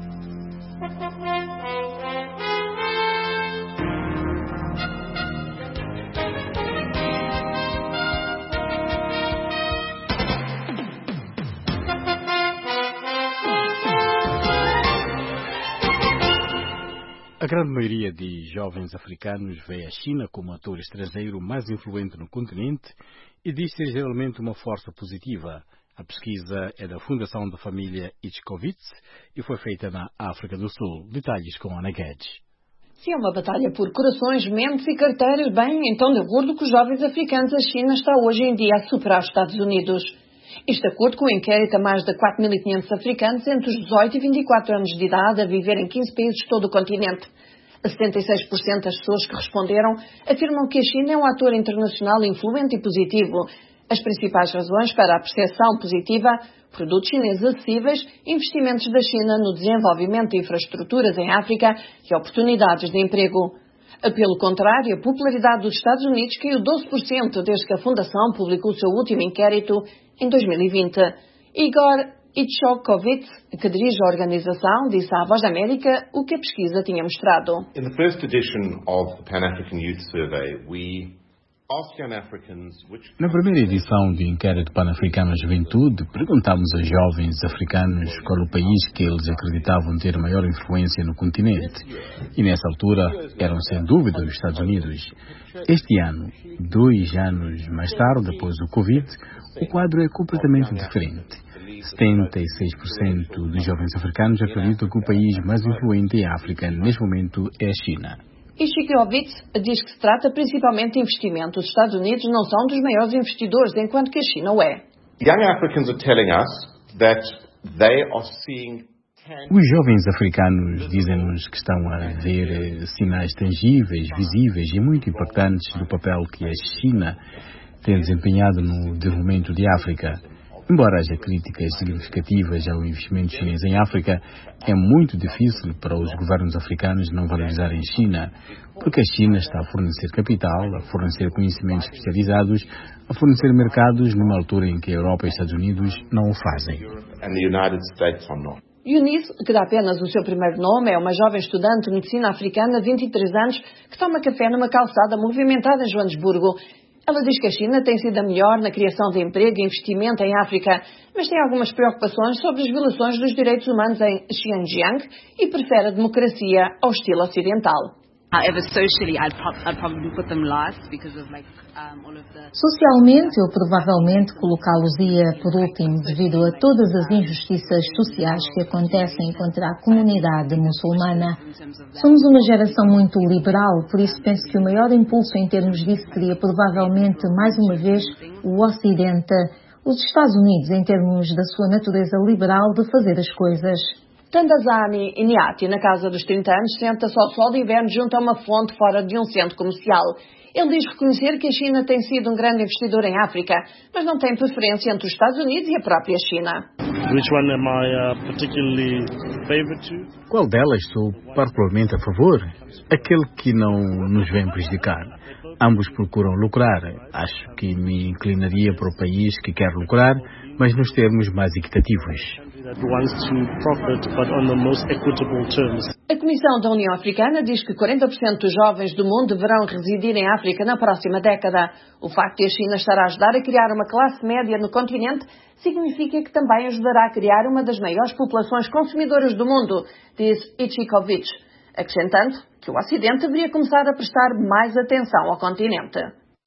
A grande maioria de jovens africanos vê a China como ator estrangeiro mais influente no continente e diz ser geralmente uma força positiva. A pesquisa é da Fundação da Família Ichkovitz e foi feita na África do Sul. Detalhes com Ana Guedes. Se é uma batalha por corações, mentes e carteiras, bem, então de acordo com os jovens africanos, a China está hoje em dia a superar os Estados Unidos. Isto de acordo com o inquérito a mais de 4.500 africanos entre os 18 e 24 anos de idade a viver em 15 países de todo o continente. 76% das pessoas que responderam afirmam que a China é um ator internacional influente e positivo. As principais razões para a percepção positiva: produtos chineses acessíveis, investimentos da China no desenvolvimento de infraestruturas em África e oportunidades de emprego. Pelo contrário, a popularidade dos Estados Unidos caiu 12% desde que a Fundação publicou o seu último inquérito em 2020. Igor Ichkovitz, que dirige a organização, disse à Voz da América o que a pesquisa tinha mostrado. In the first edition of the Pan-African Youth Survey, we asked young Africans which... Na primeira edição do Inquérito Pan-Africano à Juventude, perguntámos a jovens africanos qual o país que eles acreditavam ter maior influência no continente. E nessa altura eram sem dúvida os Estados Unidos. Este ano, 2 anos mais tarde, depois do Covid, o quadro é completamente diferente. 76% dos jovens africanos acreditam que o país mais influente em África neste momento é a China. Ichkovitz diz que se trata principalmente de investimento. Os Estados Unidos não são dos maiores investidores, enquanto que a China o é. Young Africans are telling us that they are seeing... Os jovens africanos dizem-nos que estão a ver sinais tangíveis, visíveis e muito impactantes do papel que a China tem desempenhado no desenvolvimento de África. Embora haja críticas significativas ao investimento chinês em África, é muito difícil para os governos africanos não valorizarem a China, porque a China está a fornecer capital, a fornecer conhecimentos especializados, a fornecer mercados numa altura em que a Europa e os Estados Unidos não o fazem. Eunice, que dá apenas o seu primeiro nome, é uma jovem estudante de medicina africana de 23 anos que toma café numa calçada movimentada em Joanesburgo. Ela diz que a China tem sido a melhor na criação de emprego e investimento em África, mas tem algumas preocupações sobre as violações dos direitos humanos em Xinjiang e prefere a democracia ao estilo ocidental. Socialmente, eu provavelmente colocá-los-ia por último devido a todas as injustiças sociais que acontecem contra a comunidade muçulmana. Somos uma geração muito liberal, por isso penso que o maior impulso em termos disso seria provavelmente, mais uma vez, o Ocidente, os Estados Unidos, em termos da sua natureza liberal de fazer as coisas. Tandazani Inyati, na casa dos 30 anos, senta-se ao sol de inverno junto a uma fonte fora de um centro comercial. Ele diz reconhecer que a China tem sido um grande investidor em África, mas não tem preferência entre os Estados Unidos e a própria China. Which one am I particularly favored to? Qual delas sou particularmente a favor? Aquele que não nos vem prejudicar. Ambos procuram lucrar. Acho que me inclinaria para o país que quer lucrar, mas nos termos mais equitativos. A Comissão da União Africana diz que 40% dos jovens do mundo deverão residir em África na próxima década. O facto de a China estar a ajudar a criar uma classe média no continente significa que também ajudará a criar uma das maiores populações consumidoras do mundo, diz Ichikovic, acrescentando que o Ocidente deveria começar a prestar mais atenção ao continente.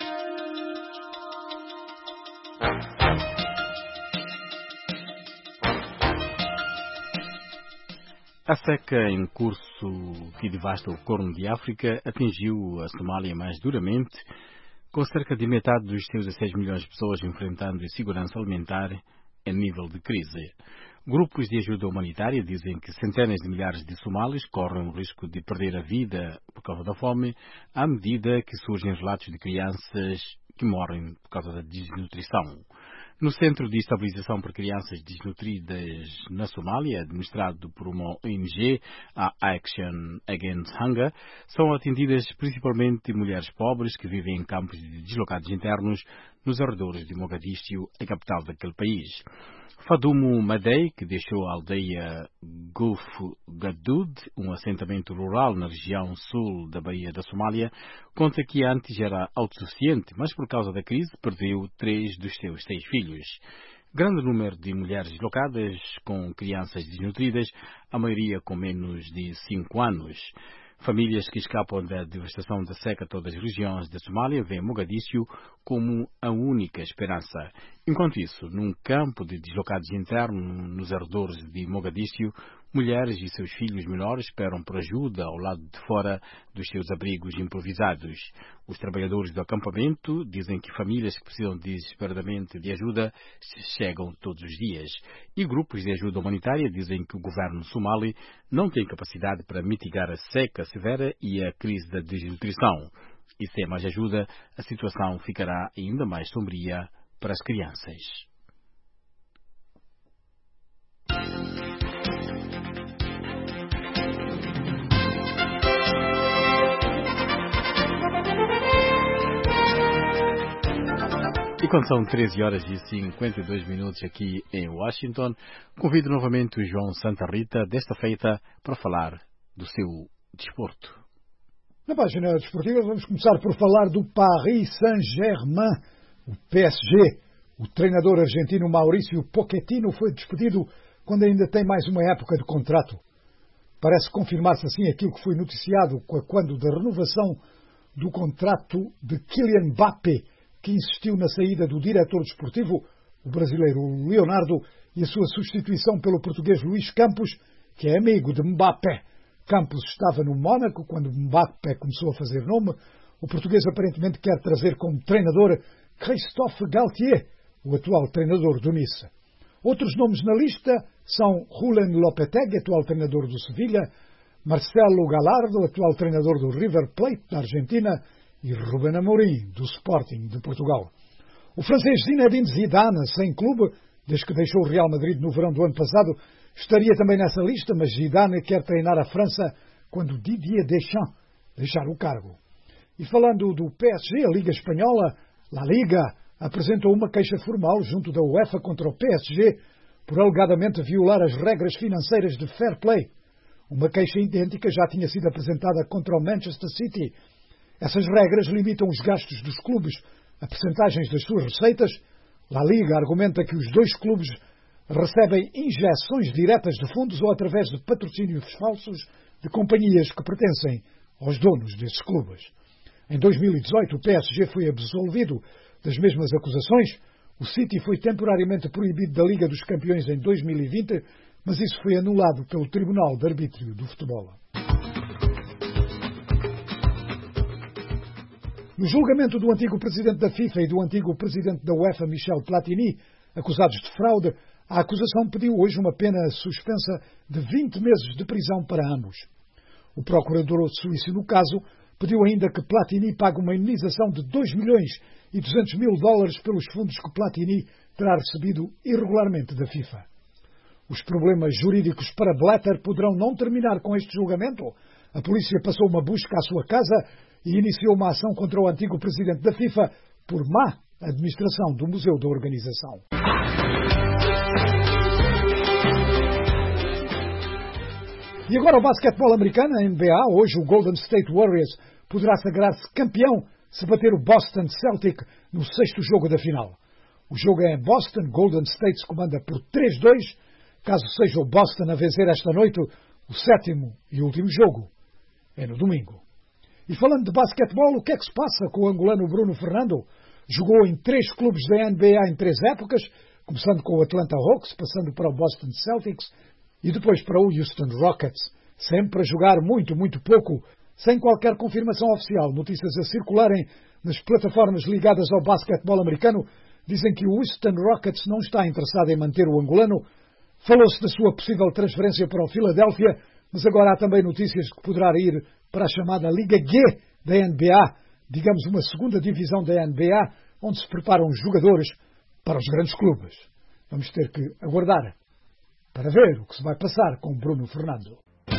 A seca em curso que devasta o Corno de África atingiu a Somália mais duramente, com cerca de metade dos seus 6 milhões de pessoas enfrentando insegurança alimentar em nível de crise. Grupos de ajuda humanitária dizem que centenas de milhares de somalis correm o risco de perder a vida por causa da fome, à medida que surgem relatos de crianças que morrem por causa da desnutrição. No Centro de Estabilização para Crianças Desnutridas na Somália, administrado por uma ONG, a Action Against Hunger, são atendidas principalmente mulheres pobres que vivem em campos de deslocados internos nos arredores de Mogadíscio, a capital daquele país. Fadumo Madei, que deixou a aldeia Gulf Gadud, um assentamento rural na região sul da Baía da Somália, conta que antes era autossuficiente, mas por causa da crise perdeu 3 dos seus 6 filhos. Grande número de mulheres deslocadas com crianças desnutridas, a maioria com menos de 5 anos. Famílias que escapam da devastação da seca a todas as regiões da Somália veem Mogadíscio como a única esperança. Enquanto isso, num campo de deslocados internos nos arredores de Mogadíscio, mulheres e seus filhos menores esperam por ajuda ao lado de fora dos seus abrigos improvisados. Os trabalhadores do acampamento dizem que famílias que precisam desesperadamente de ajuda chegam todos os dias. E grupos de ajuda humanitária dizem que o governo somali não tem capacidade para mitigar a seca severa e a crise da desnutrição. E sem mais ajuda, a situação ficará ainda mais sombria para as crianças. E quando são 13 horas e 52 minutos aqui em Washington, convido novamente o João Santa Rita, desta feita, para falar do seu desporto. Na página desportiva vamos começar por falar do Paris Saint-Germain, o PSG. O treinador argentino Mauricio Pochettino foi despedido quando ainda tem mais uma época de contrato. Parece confirmar-se assim aquilo que foi noticiado quando da renovação do contrato de Kylian Mbappé, que insistiu na saída do diretor desportivo, o brasileiro Leonardo, e a sua substituição pelo português Luís Campos, que é amigo de Mbappé. Campos estava no Mónaco quando Mbappé começou a fazer nome. O português aparentemente quer trazer como treinador Christophe Galtier, o atual treinador do Nice. Outros nomes na lista são Julen Lopetegui, atual treinador do Sevilha, Marcelo Gallardo, atual treinador do River Plate, da Argentina, e Ruben Amorim, do Sporting de Portugal. O francês Zinedine Zidane, sem clube, desde que deixou o Real Madrid no verão do ano passado, estaria também nessa lista, mas Zidane quer treinar a França quando Didier Deschamps deixar o cargo. E falando do PSG, a Liga Espanhola, La Liga, apresentou uma queixa formal junto da UEFA contra o PSG por alegadamente violar as regras financeiras de fair play. Uma queixa idêntica já tinha sido apresentada contra o Manchester City. Essas regras limitam os gastos dos clubes a percentagens das suas receitas. La Liga argumenta que os dois clubes recebem injeções diretas de fundos ou através de patrocínios falsos de companhias que pertencem aos donos desses clubes. Em 2018, o PSG foi absolvido das mesmas acusações. O City foi temporariamente proibido da Liga dos Campeões em 2020, mas isso foi anulado pelo Tribunal de Arbítrio do Futebol. No julgamento do antigo presidente da FIFA e do antigo presidente da UEFA, Michel Platini, acusados de fraude, a acusação pediu hoje uma pena suspensa de 20 meses de prisão para ambos. O procurador suíço, no caso, pediu ainda que Platini pague uma indenização de 2 milhões e 200 mil dólares pelos fundos que Platini terá recebido irregularmente da FIFA. Os problemas jurídicos para Blatter poderão não terminar com este julgamento. A polícia passou uma busca à sua casa e iniciou uma ação contra o antigo presidente da FIFA por má administração do museu da organização. E agora o basquetebol americano, a NBA. Hoje o Golden State Warriors poderá sagrar-se campeão se bater o Boston Celtic no 6º jogo da final. O jogo é em Boston, Golden State se comanda por 3-2, caso seja o Boston a vencer esta noite, o 7º e último jogo é no domingo. E falando de basquetebol, o que é que se passa com o angolano Bruno Fernando? Jogou em 3 clubes da NBA em 3 épocas, começando com o Atlanta Hawks, passando para o Boston Celtics e depois para o Houston Rockets, sempre a jogar muito, muito pouco, sem qualquer confirmação oficial. Notícias a circularem nas plataformas ligadas ao basquetebol americano dizem que o Houston Rockets não está interessado em manter o angolano. Falou-se da sua possível transferência para o Philadelphia, mas agora há também notícias de que poderá ir para a chamada Liga G da NBA, digamos uma segunda divisão da NBA, onde se preparam os jogadores para os grandes clubes. Vamos ter que aguardar para ver o que se vai passar com Bruno Fernando.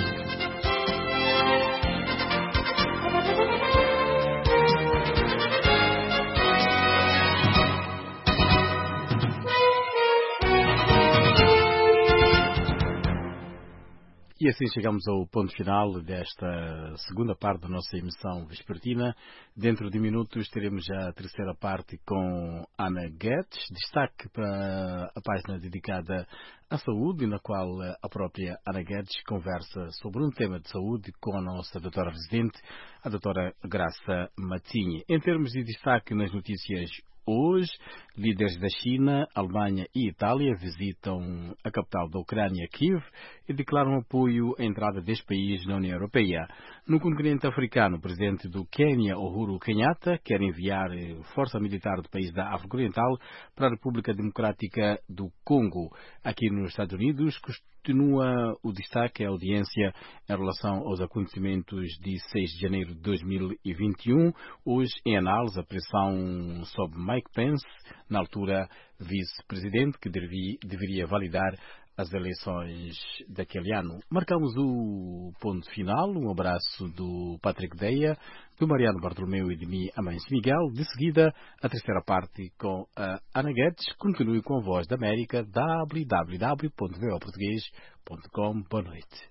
E assim chegamos ao ponto final desta segunda parte da nossa emissão vespertina. Dentro de minutos teremos já a terceira parte com Ana Guedes. Destaque para a página dedicada à saúde, na qual a própria Ana Guedes conversa sobre um tema de saúde com a nossa doutora residente, a doutora Graça Matinha. Em termos de destaque nas notícias hoje, líderes da China, Alemanha e Itália visitam a capital da Ucrânia, Kiev, e declaram apoio à entrada deste país na União Europeia. No continente africano, o presidente do Quênia, Uhuru Kenyatta, quer enviar força militar do país da África Oriental para a República Democrática do Congo. Aqui nos Estados Unidos, continua o destaque, a audiência em relação aos acontecimentos de 6 de janeiro de 2021. Hoje, em análise, a pressão sobre Mike Pence, na altura vice-presidente, que deveria validar as eleições daquele ano. Marcamos o ponto final. Um abraço do Patrick Deia, do Mariano Bartolomeu e de mim, Amâncio Miguel. De seguida, a terceira parte com a Ana Guedes. Continue com a Voz da América, www.voportugues.com. Boa noite.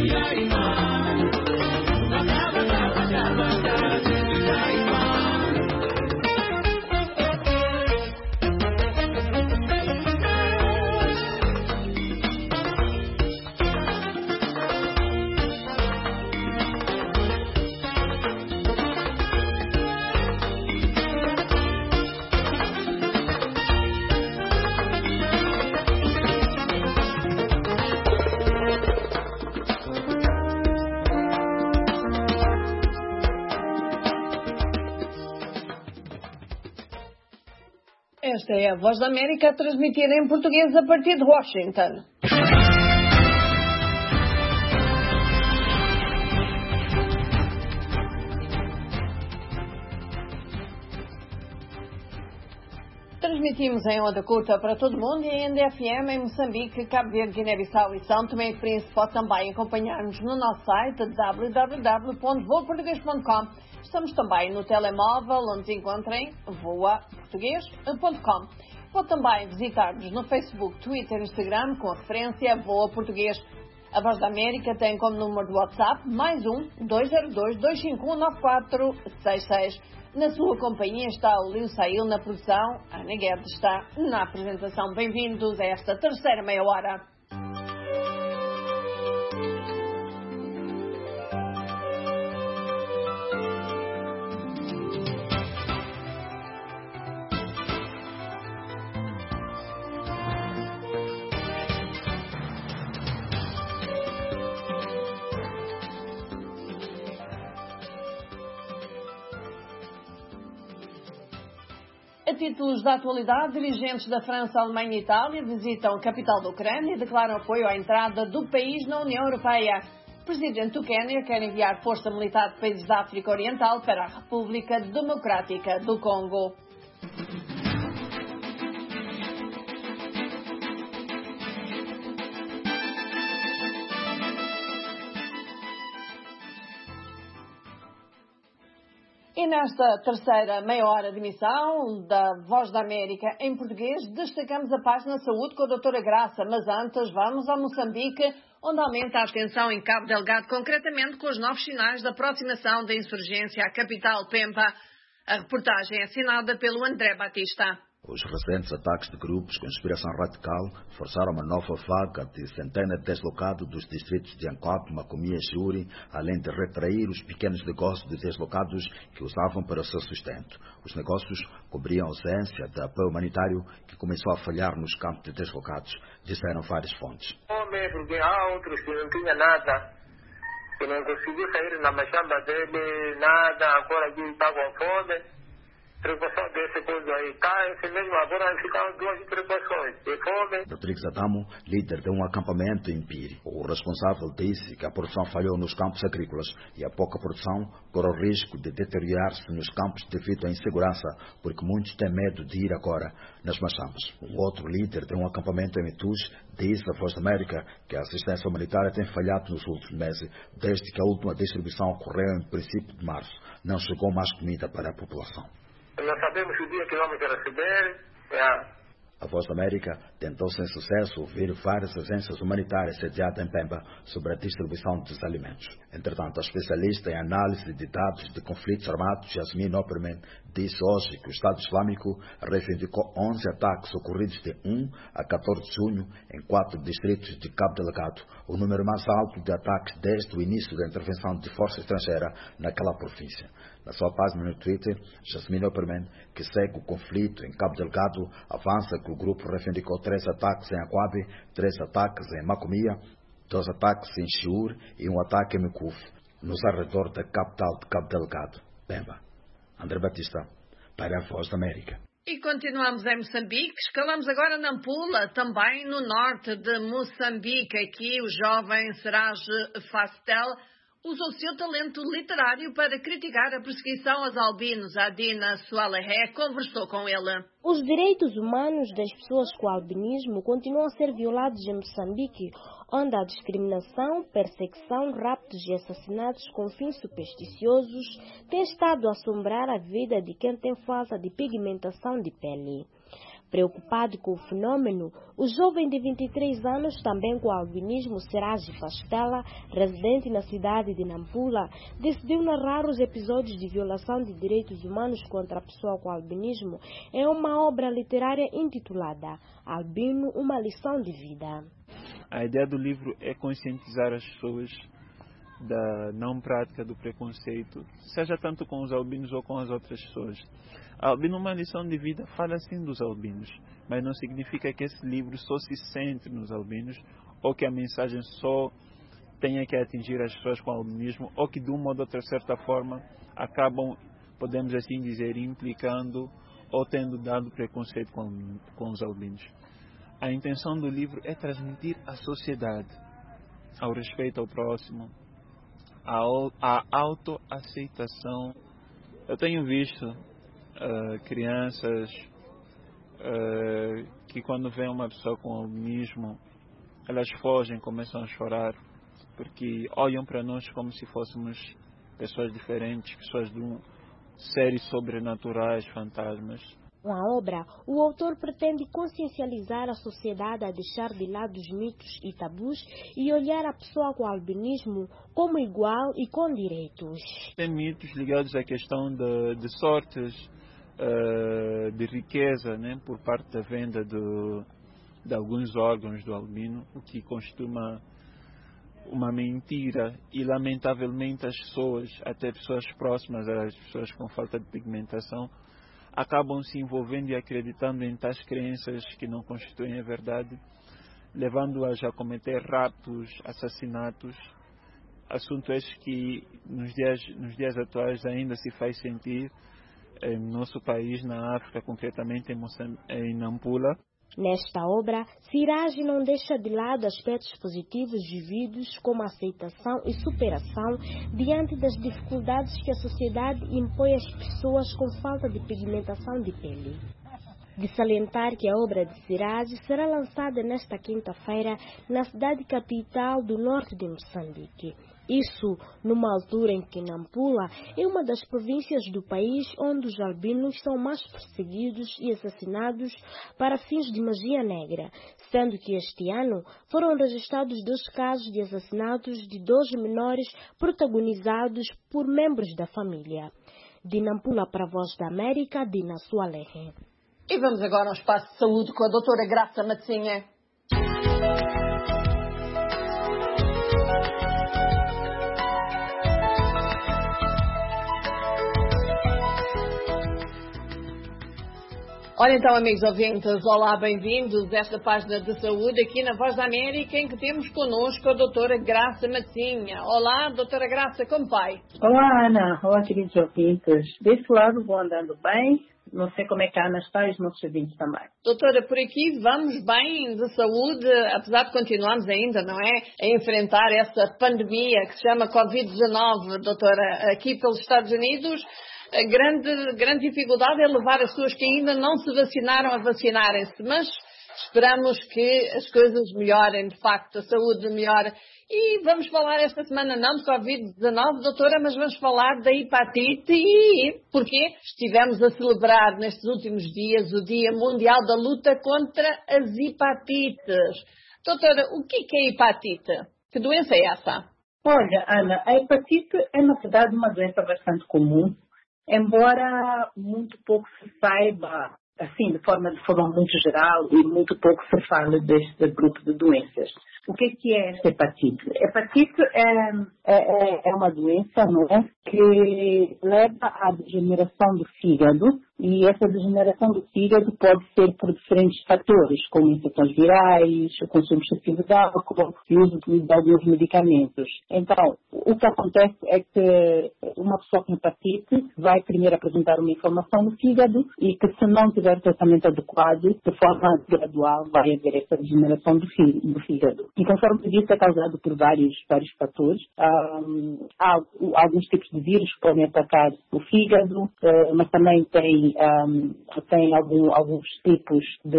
Esta é a Voz da América, transmitida em português a partir de Washington. Transmitimos em onda curta para todo o mundo e em NDFM em Moçambique, Cabo Verde, Guiné-Bissau e São Tomé e Príncipe. Pode também acompanhar-nos no nosso site www.voaportugues.com. Estamos também no telemóvel, onde nos encontrem voaportugues.com. Pode também visitar-nos no Facebook, Twitter e Instagram com a referência Voa Português. A Voz da América tem como número de WhatsApp mais 1-202-251-9466. Na sua companhia está o Lio Sail na produção, a Ana Guedes está na apresentação. Bem-vindos a esta terceira meia hora. A títulos da atualidade, dirigentes da França, Alemanha e Itália visitam a capital da Ucrânia e declaram apoio à entrada do país na União Europeia. O presidente do Quênia quer enviar força militar de países da África Oriental para a República Democrática do Congo. E nesta terceira meia hora de emissão da Voz da América em português, destacamos a página Saúde com a doutora Graça, mas antes vamos a Moçambique, onde aumenta a tensão em Cabo Delgado, concretamente com os novos sinais da aproximação da insurgência à capital Pemba. A reportagem é assinada pelo André Batista. Os recentes ataques de grupos com inspiração radical forçaram uma nova vaga de centenas de deslocados dos distritos de Ancope, Macomia e Chiuri, além de retrair os pequenos negócios de deslocados que usavam para o seu sustento. Os negócios cobriam a ausência de apoio humanitário que começou a falhar nos campos de deslocados, disseram várias fontes. Porque há outros que não tinham nada, que não conseguiu sair na machamba dele, nada, agora aqui está com fome. Precaução desse coisa aí, esse mesmo agora ficaram duas precauções, de fome. Rodrigues Adamo, líder de um acampamento em Piri. O responsável disse que a produção falhou nos campos agrícolas e a pouca produção corre o risco de deteriorar-se nos campos devido à insegurança, porque muitos têm medo de ir agora nas machambas. Um outro líder de um acampamento em Mitus disse à Voz da América que a assistência humanitária tem falhado nos últimos meses, desde que a última distribuição ocorreu em princípio de março. Não chegou mais comida para a população. Não sabemos o dia que vamos receber. A Voz da América tentou sem sucesso ouvir várias agências humanitárias sediadas em Pemba sobre a distribuição dos alimentos. Entretanto, a especialista em análise de dados de conflitos armados, Jasmine Opperman, disse hoje que o Estado Islâmico reivindicou 11 ataques ocorridos de 1 a 14 de junho em 4 distritos de Cabo Delgado, o número mais alto de ataques desde o início da intervenção de força estrangeira naquela província. Na sua página no Twitter, Jasmine Opperman, que segue o conflito em Cabo Delgado, avança que o grupo reivindicou 3 ataques em Aquabe, 3 ataques em Macomia, 2 ataques em Chiur e um ataque em Mekuf, nos arredores da capital de Cabo Delgado, Pemba. André Batista, para a Voz da América. E continuamos em Moçambique, escalamos agora na Nampula, também no norte de Moçambique. Aqui o jovem Serage Fastel usou o seu talento literário para criticar a perseguição aos albinos. A Dina Sualehé conversou com ele. Os direitos humanos das pessoas com albinismo continuam a ser violados em Moçambique, onde a discriminação, perseguição, raptos e assassinatos com fins supersticiosos têm estado a assombrar a vida de quem tem falta de pigmentação de pele. Preocupado com o fenômeno, o jovem de 23 anos, também com albinismo, Siraj Pastela, residente na cidade de Nampula, decidiu narrar os episódios de violação de direitos humanos contra a pessoa com albinismo em uma obra literária intitulada Albino, uma lição de vida. A ideia do livro é conscientizar as pessoas da não prática do preconceito, seja tanto com os albinos ou com as outras pessoas. Albino, uma lição de vida, fala sim dos albinos, mas não significa que esse livro só se centre nos albinos ou que a mensagem só tenha que atingir as pessoas com albinismo ou que de uma ou de outra certa forma acabam, podemos assim dizer, implicando ou tendo dado preconceito com os albinos. A intenção do livro é transmitir à sociedade ao respeito ao próximo, a autoaceitação. Eu tenho visto crianças que quando vêem uma pessoa com albinismo, elas fogem, começam a chorar, porque olham para nós como se fôssemos pessoas diferentes, pessoas de seres sobrenaturais, fantasmas. Na obra, o autor pretende consciencializar a sociedade a deixar de lado os mitos e tabus e olhar a pessoa com albinismo como igual e com direitos. Tem mitos ligados à questão de sortes, de riqueza, né, por parte da venda de alguns órgãos do albino, o que costuma uma mentira, e lamentavelmente as pessoas, até pessoas próximas às pessoas com falta de pigmentação, acabam se envolvendo e acreditando em tais crenças que não constituem a verdade, levando-as a cometer raptos, assassinatos, assunto este que nos dias atuais ainda se faz sentir em nosso país, na África, concretamente em Nampula. Nesta obra, Siraj não deixa de lado aspectos positivos vividos como aceitação e superação diante das dificuldades que a sociedade impõe às pessoas com falta de pigmentação de pele. De salientar que a obra de Siraj será lançada nesta quinta-feira na cidade capital do norte de Moçambique. Isso numa altura em que Nampula é uma das províncias do país onde os albinos são mais perseguidos e assassinados para fins de magia negra, sendo que este ano foram registrados 2 casos de assassinatos de 2 menores protagonizados por membros da família. De Nampula para a Voz da América, Dina Sualehe. E vamos agora ao espaço de saúde com a doutora Graça Matzinha. Olha então, amigos ouvintes, olá, bem-vindos a esta página de saúde aqui na Voz da América, em que temos connosco a doutora Graça Matzinha. Olá, doutora Graça, como vai? Olá, Ana. Olá, queridos ouvintes. Desse lado vou andando bem. Não sei como é que a Ana está e os nossos ouvintes também. Doutora, por aqui vamos bem de saúde, apesar de continuarmos ainda, não é, a enfrentar essa pandemia que se chama Covid-19, doutora, aqui pelos Estados Unidos. A grande dificuldade é levar as pessoas que ainda não se vacinaram a vacinarem-se, mas esperamos que as coisas melhorem, de facto, a saúde melhore. E vamos falar esta semana não de Covid-19, doutora, mas vamos falar da hepatite e porque estivemos a celebrar nestes últimos dias o Dia Mundial da Luta contra as Hepatites. Doutora, o que é hepatite? Que doença é essa? Olha, Ana, a hepatite é, na verdade, uma doença bastante comum, embora muito pouco se saiba, assim, de forma muito geral, e muito pouco se fala deste grupo de doenças. O que é esta hepatite? Hepatite é uma doença, não é, que leva à degeneração do fígado, e essa degeneração do fígado pode ser por diferentes fatores, como infecções virais, o consumo excessivo de álcool e o uso de alguns medicamentos. Então, o que acontece é que uma pessoa com hepatite vai primeiro apresentar uma inflamação no fígado e que, se não tiver tratamento adequado, de forma gradual vai haver essa degeneração do fígado. E conforme disse, é causado por vários fatores. Há alguns tipos de vírus que podem atacar o fígado, mas também tem alguns tipos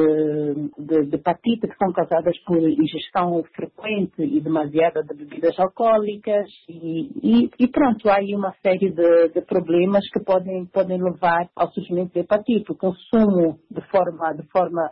de hepatite que são causadas por ingestão frequente e demasiada de bebidas alcoólicas e pronto, há aí uma série de problemas que podem levar ao surgimento de hepatite. O consumo de forma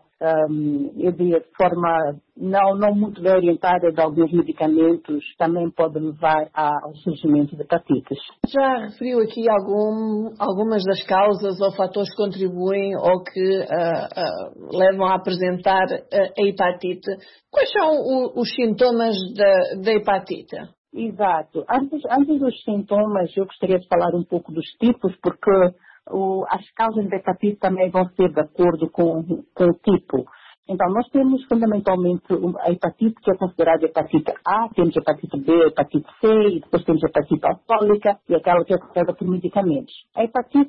não muito bem orientada de alguns medicamentos também pode levar ao surgimento de hepatites. Já referiu aqui algumas das causas ou fatores que contribuem ou que levam a apresentar a hepatite. Quais são os sintomas da hepatite? Exato. Antes dos sintomas, eu gostaria de falar um pouco dos tipos, porque as causas da hepatite também vão ser de acordo com o tipo. Então, nós temos fundamentalmente a hepatite, que é considerada hepatite A, temos hepatite B, hepatite C, e depois temos hepatite alcoólica, e aquela que é causada por medicamentos. A hepatite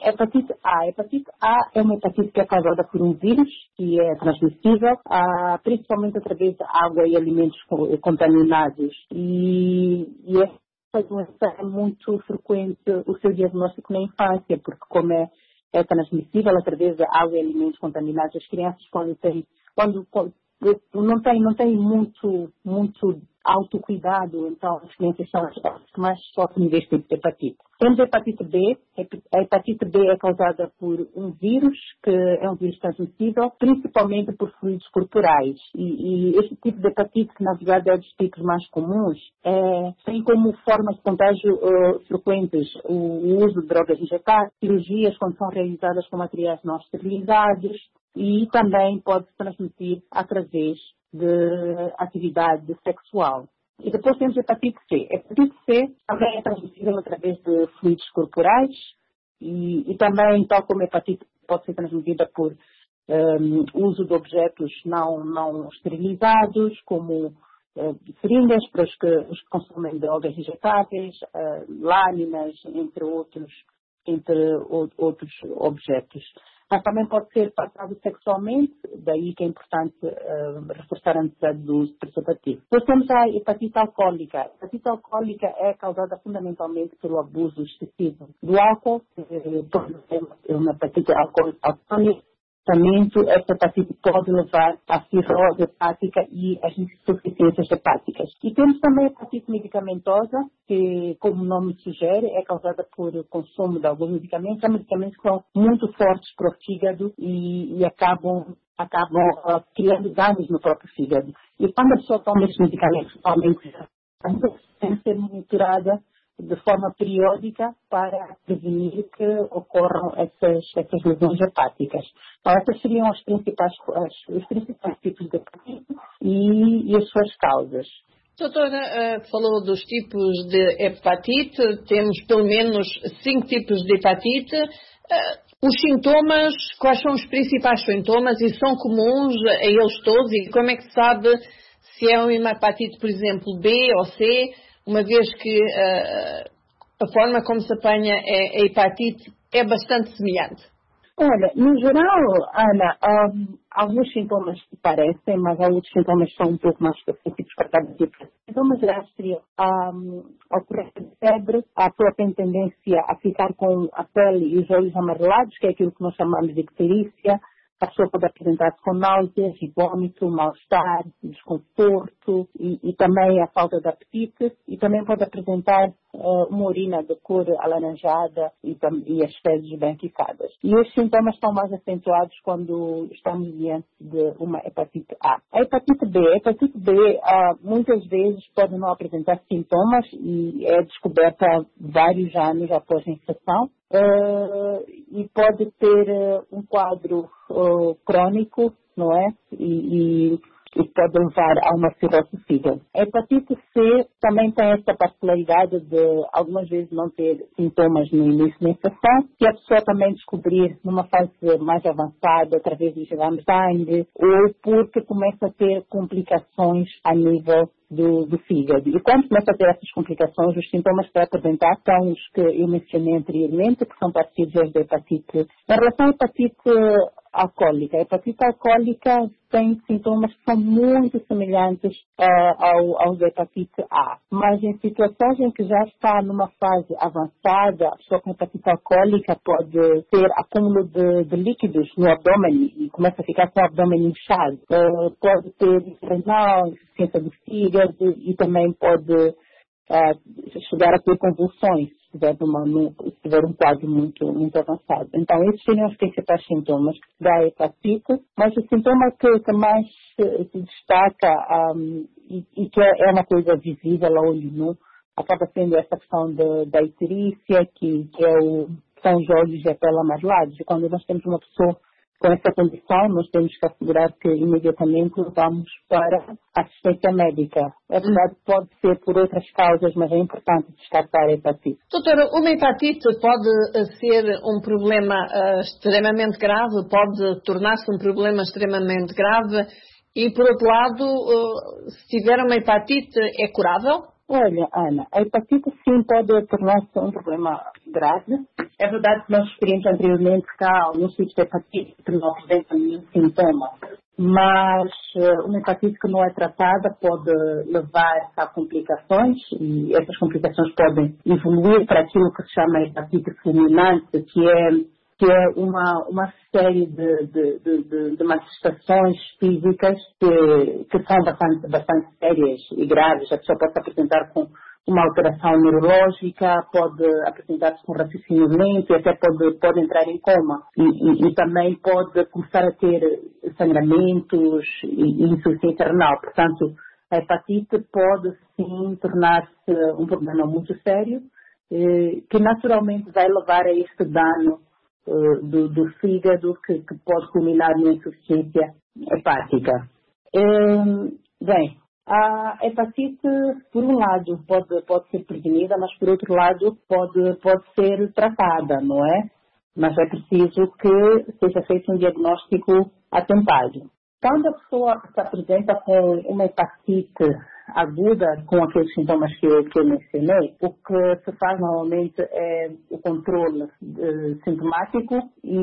A é uma hepatite que é causada por um vírus, que é transmissível, principalmente através de água e alimentos contaminados. E essa doença é muito frequente o seu diagnóstico na infância, porque como é transmissível através de água e alimentos contaminados, as crianças quando não têm muito autocuidado, então as crianças são as que mais sofrem deste tipo de hepatite. Temos a hepatite B. A hepatite B é causada por um vírus, que é um vírus transmissível, principalmente por fluidos corporais. E este tipo de hepatite, que na verdade é dos tipos mais comuns, tem como formas de contágio frequentes o uso de drogas injetáveis, cirurgias quando são realizadas com materiais não esterilizados, e também pode se transmitir através de atividade sexual. E depois temos a hepatite C. A hepatite C também é transmissível através de fluidos corporais e também, tal como a hepatite, pode ser transmitida por uso de objetos não esterilizados, como seringas para os que consomem drogas injetáveis, lâminas, entre outros objetos. Mas também pode ser passado sexualmente, daí que é importante reforçar a necessidade do uso de preservativo. Depois temos a hepatite alcoólica. A hepatite alcoólica é causada fundamentalmente pelo abuso excessivo do álcool, é uma hepatite alcoólica. Esta hepatite pode levar à cirrose hepática e às insuficiências hepáticas. E temos também a hepatite medicamentosa, que, como o nome sugere, é causada por consumo de alguns medicamentos. Há medicamentos que são muito fortes para o fígado e acabam criando danos no próprio fígado. E quando a pessoa toma esses medicamentos, normalmente tem que ser monitorada de forma periódica para prevenir que ocorram essas lesões hepáticas. Então, essas seriam os principais tipos de hepatite e as suas causas. Doutora, falou dos tipos de hepatite, temos pelo menos 5 tipos de hepatite. Os sintomas, quais são os principais sintomas e são comuns a eles todos? E como é que se sabe se é uma hepatite, por exemplo, B ou C? Uma vez que a forma como se apanha a hepatite é bastante semelhante. Olha, no geral, Ana, alguns sintomas se parecem, mas outros sintomas são um pouco mais específicos para cada tipo. Sintomas gerais seriam a ocorrência de febre, a própria tendência a ficar com a pele e os olhos amarelados, que é aquilo que nós chamamos de icterícia. A pessoa pode apresentar-se com náuseas e vômito, mal-estar, desconforto e também a falta de apetite. E também pode apresentar uma urina de cor alaranjada e as fezes bem ficadas. E os sintomas estão mais acentuados quando estamos diante de uma hepatite A. A hepatite B, muitas vezes pode não apresentar sintomas e é descoberta vários anos após a infecção. E pode ter um quadro crônico, não é? E pode levar a uma cirrose do fígado. A hepatite C também tem essa particularidade de algumas vezes não ter sintomas no início da infecção, e a pessoa também descobrir numa fase mais avançada, através dos exames de sangue, ou porque começa a ter complicações a nível do fígado. E quando começa a ter essas complicações, os sintomas que vai apresentar são os que eu mencionei anteriormente, que são parecidos aos da hepatite. Em relação à hepatite alcoólica, a hepatite alcoólica tem sintomas que são muito semelhantes aos da hepatite A. Mas em situações em que já está numa fase avançada, a pessoa com hepatite alcoólica pode ter acúmulo de líquidos no abdômen e começa a ficar com o abdômen inchado. Pode ter renal, insuficiência do fígado e também pode chegar a ter convulsões tiver um quadro muito, muito avançado. Então, esses seriam os principais sintomas da hepatite, mas o sintoma que mais se destaca e que é uma coisa visível a olho nu, acaba sendo essa questão da icterícia, que são os olhos e a pele amarelados. E quando nós temos uma pessoa com essa condição, nós temos que assegurar que imediatamente vamos para a assistência médica. É verdade que pode ser por outras causas, mas é importante descartar a hepatite. Doutora, uma hepatite pode ser um problema extremamente grave, pode tornar-se um problema extremamente grave e, por outro lado, se tiver uma hepatite, é curável? Olha, Ana, a hepatite sim pode tornar-se um problema grave. É verdade que nós referimos anteriormente que há alguns tipos de hepatite que não apresentam nenhum sintoma, mas uma hepatite que não é tratada pode levar a complicações e essas complicações podem evoluir para aquilo que se chama hepatite fulminante, que é uma série de manifestações físicas que são bastante sérias e graves. A pessoa pode apresentar com uma alteração neurológica, pode apresentar-se com raciocínio lento e até pode entrar em coma. E também pode começar a ter sangramentos e insuficiência renal. Portanto, a hepatite pode sim tornar-se um problema muito sério, que naturalmente vai levar a este dano do fígado que pode culminar numa insuficiência hepática. Bem, a hepatite, por um lado, pode ser prevenida, mas por outro lado pode ser tratada, não é? Mas é preciso que seja feito um diagnóstico atentado. Quando a pessoa se apresenta com uma hepatite aguda, com aqueles sintomas que eu mencionei, o que se faz normalmente é o controle sintomático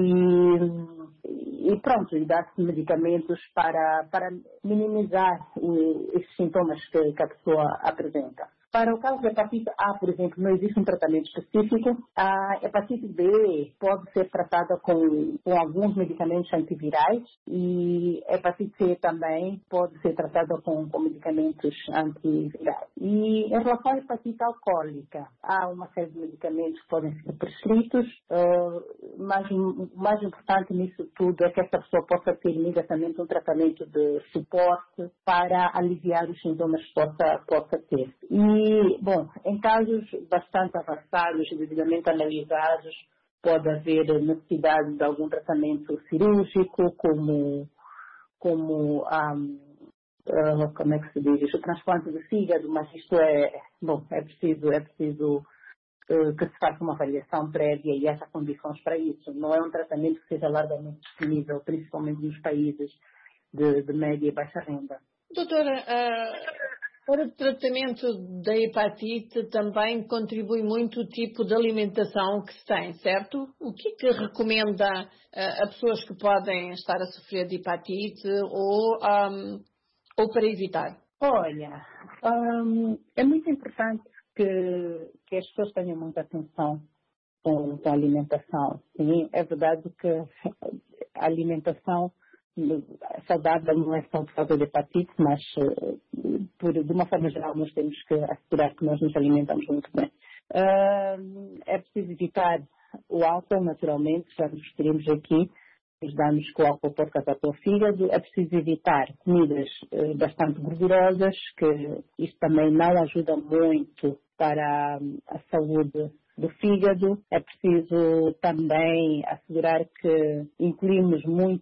e pronto, e dá-se medicamentos para minimizar esses sintomas que a pessoa apresenta. Para o caso da hepatite A, por exemplo, não existe um tratamento específico. A hepatite B pode ser tratada com alguns medicamentos antivirais e a hepatite C também pode ser tratada com medicamentos antivirais. E em relação à hepatite alcoólica, há uma série de medicamentos que podem ser prescritos, mas o mais importante nisso tudo é que essa pessoa possa ter imediatamente um tratamento de suporte para aliviar os sintomas que possa ter. E, bom, em casos bastante avançados e devidamente analisados, pode haver necessidade de algum tratamento cirúrgico, como é que se diz? O transplante de fígado, mas isto é preciso que se faça uma avaliação prévia e haja condições para isso. Não é um tratamento que seja largamente disponível, principalmente nos países de média e baixa renda. Doutora, para o tratamento da hepatite também contribui muito o tipo de alimentação que se tem, certo? O que é que recomenda a pessoas que podem estar a sofrer de hepatite ou para evitar? Olha, é muito importante que as pessoas tenham muita atenção com a alimentação. Sim, é verdade que a alimentação saudável não é só por causa da hepatite, mas de uma forma geral nós temos que assegurar que nós nos alimentamos muito bem. É preciso evitar o álcool, naturalmente, já nos referimos aqui, os danos que o álcool pode causar para o fígado. É preciso evitar comidas bastante gordurosas, que isto também não ajuda muito para a saúde do fígado. É preciso também assegurar que incluímos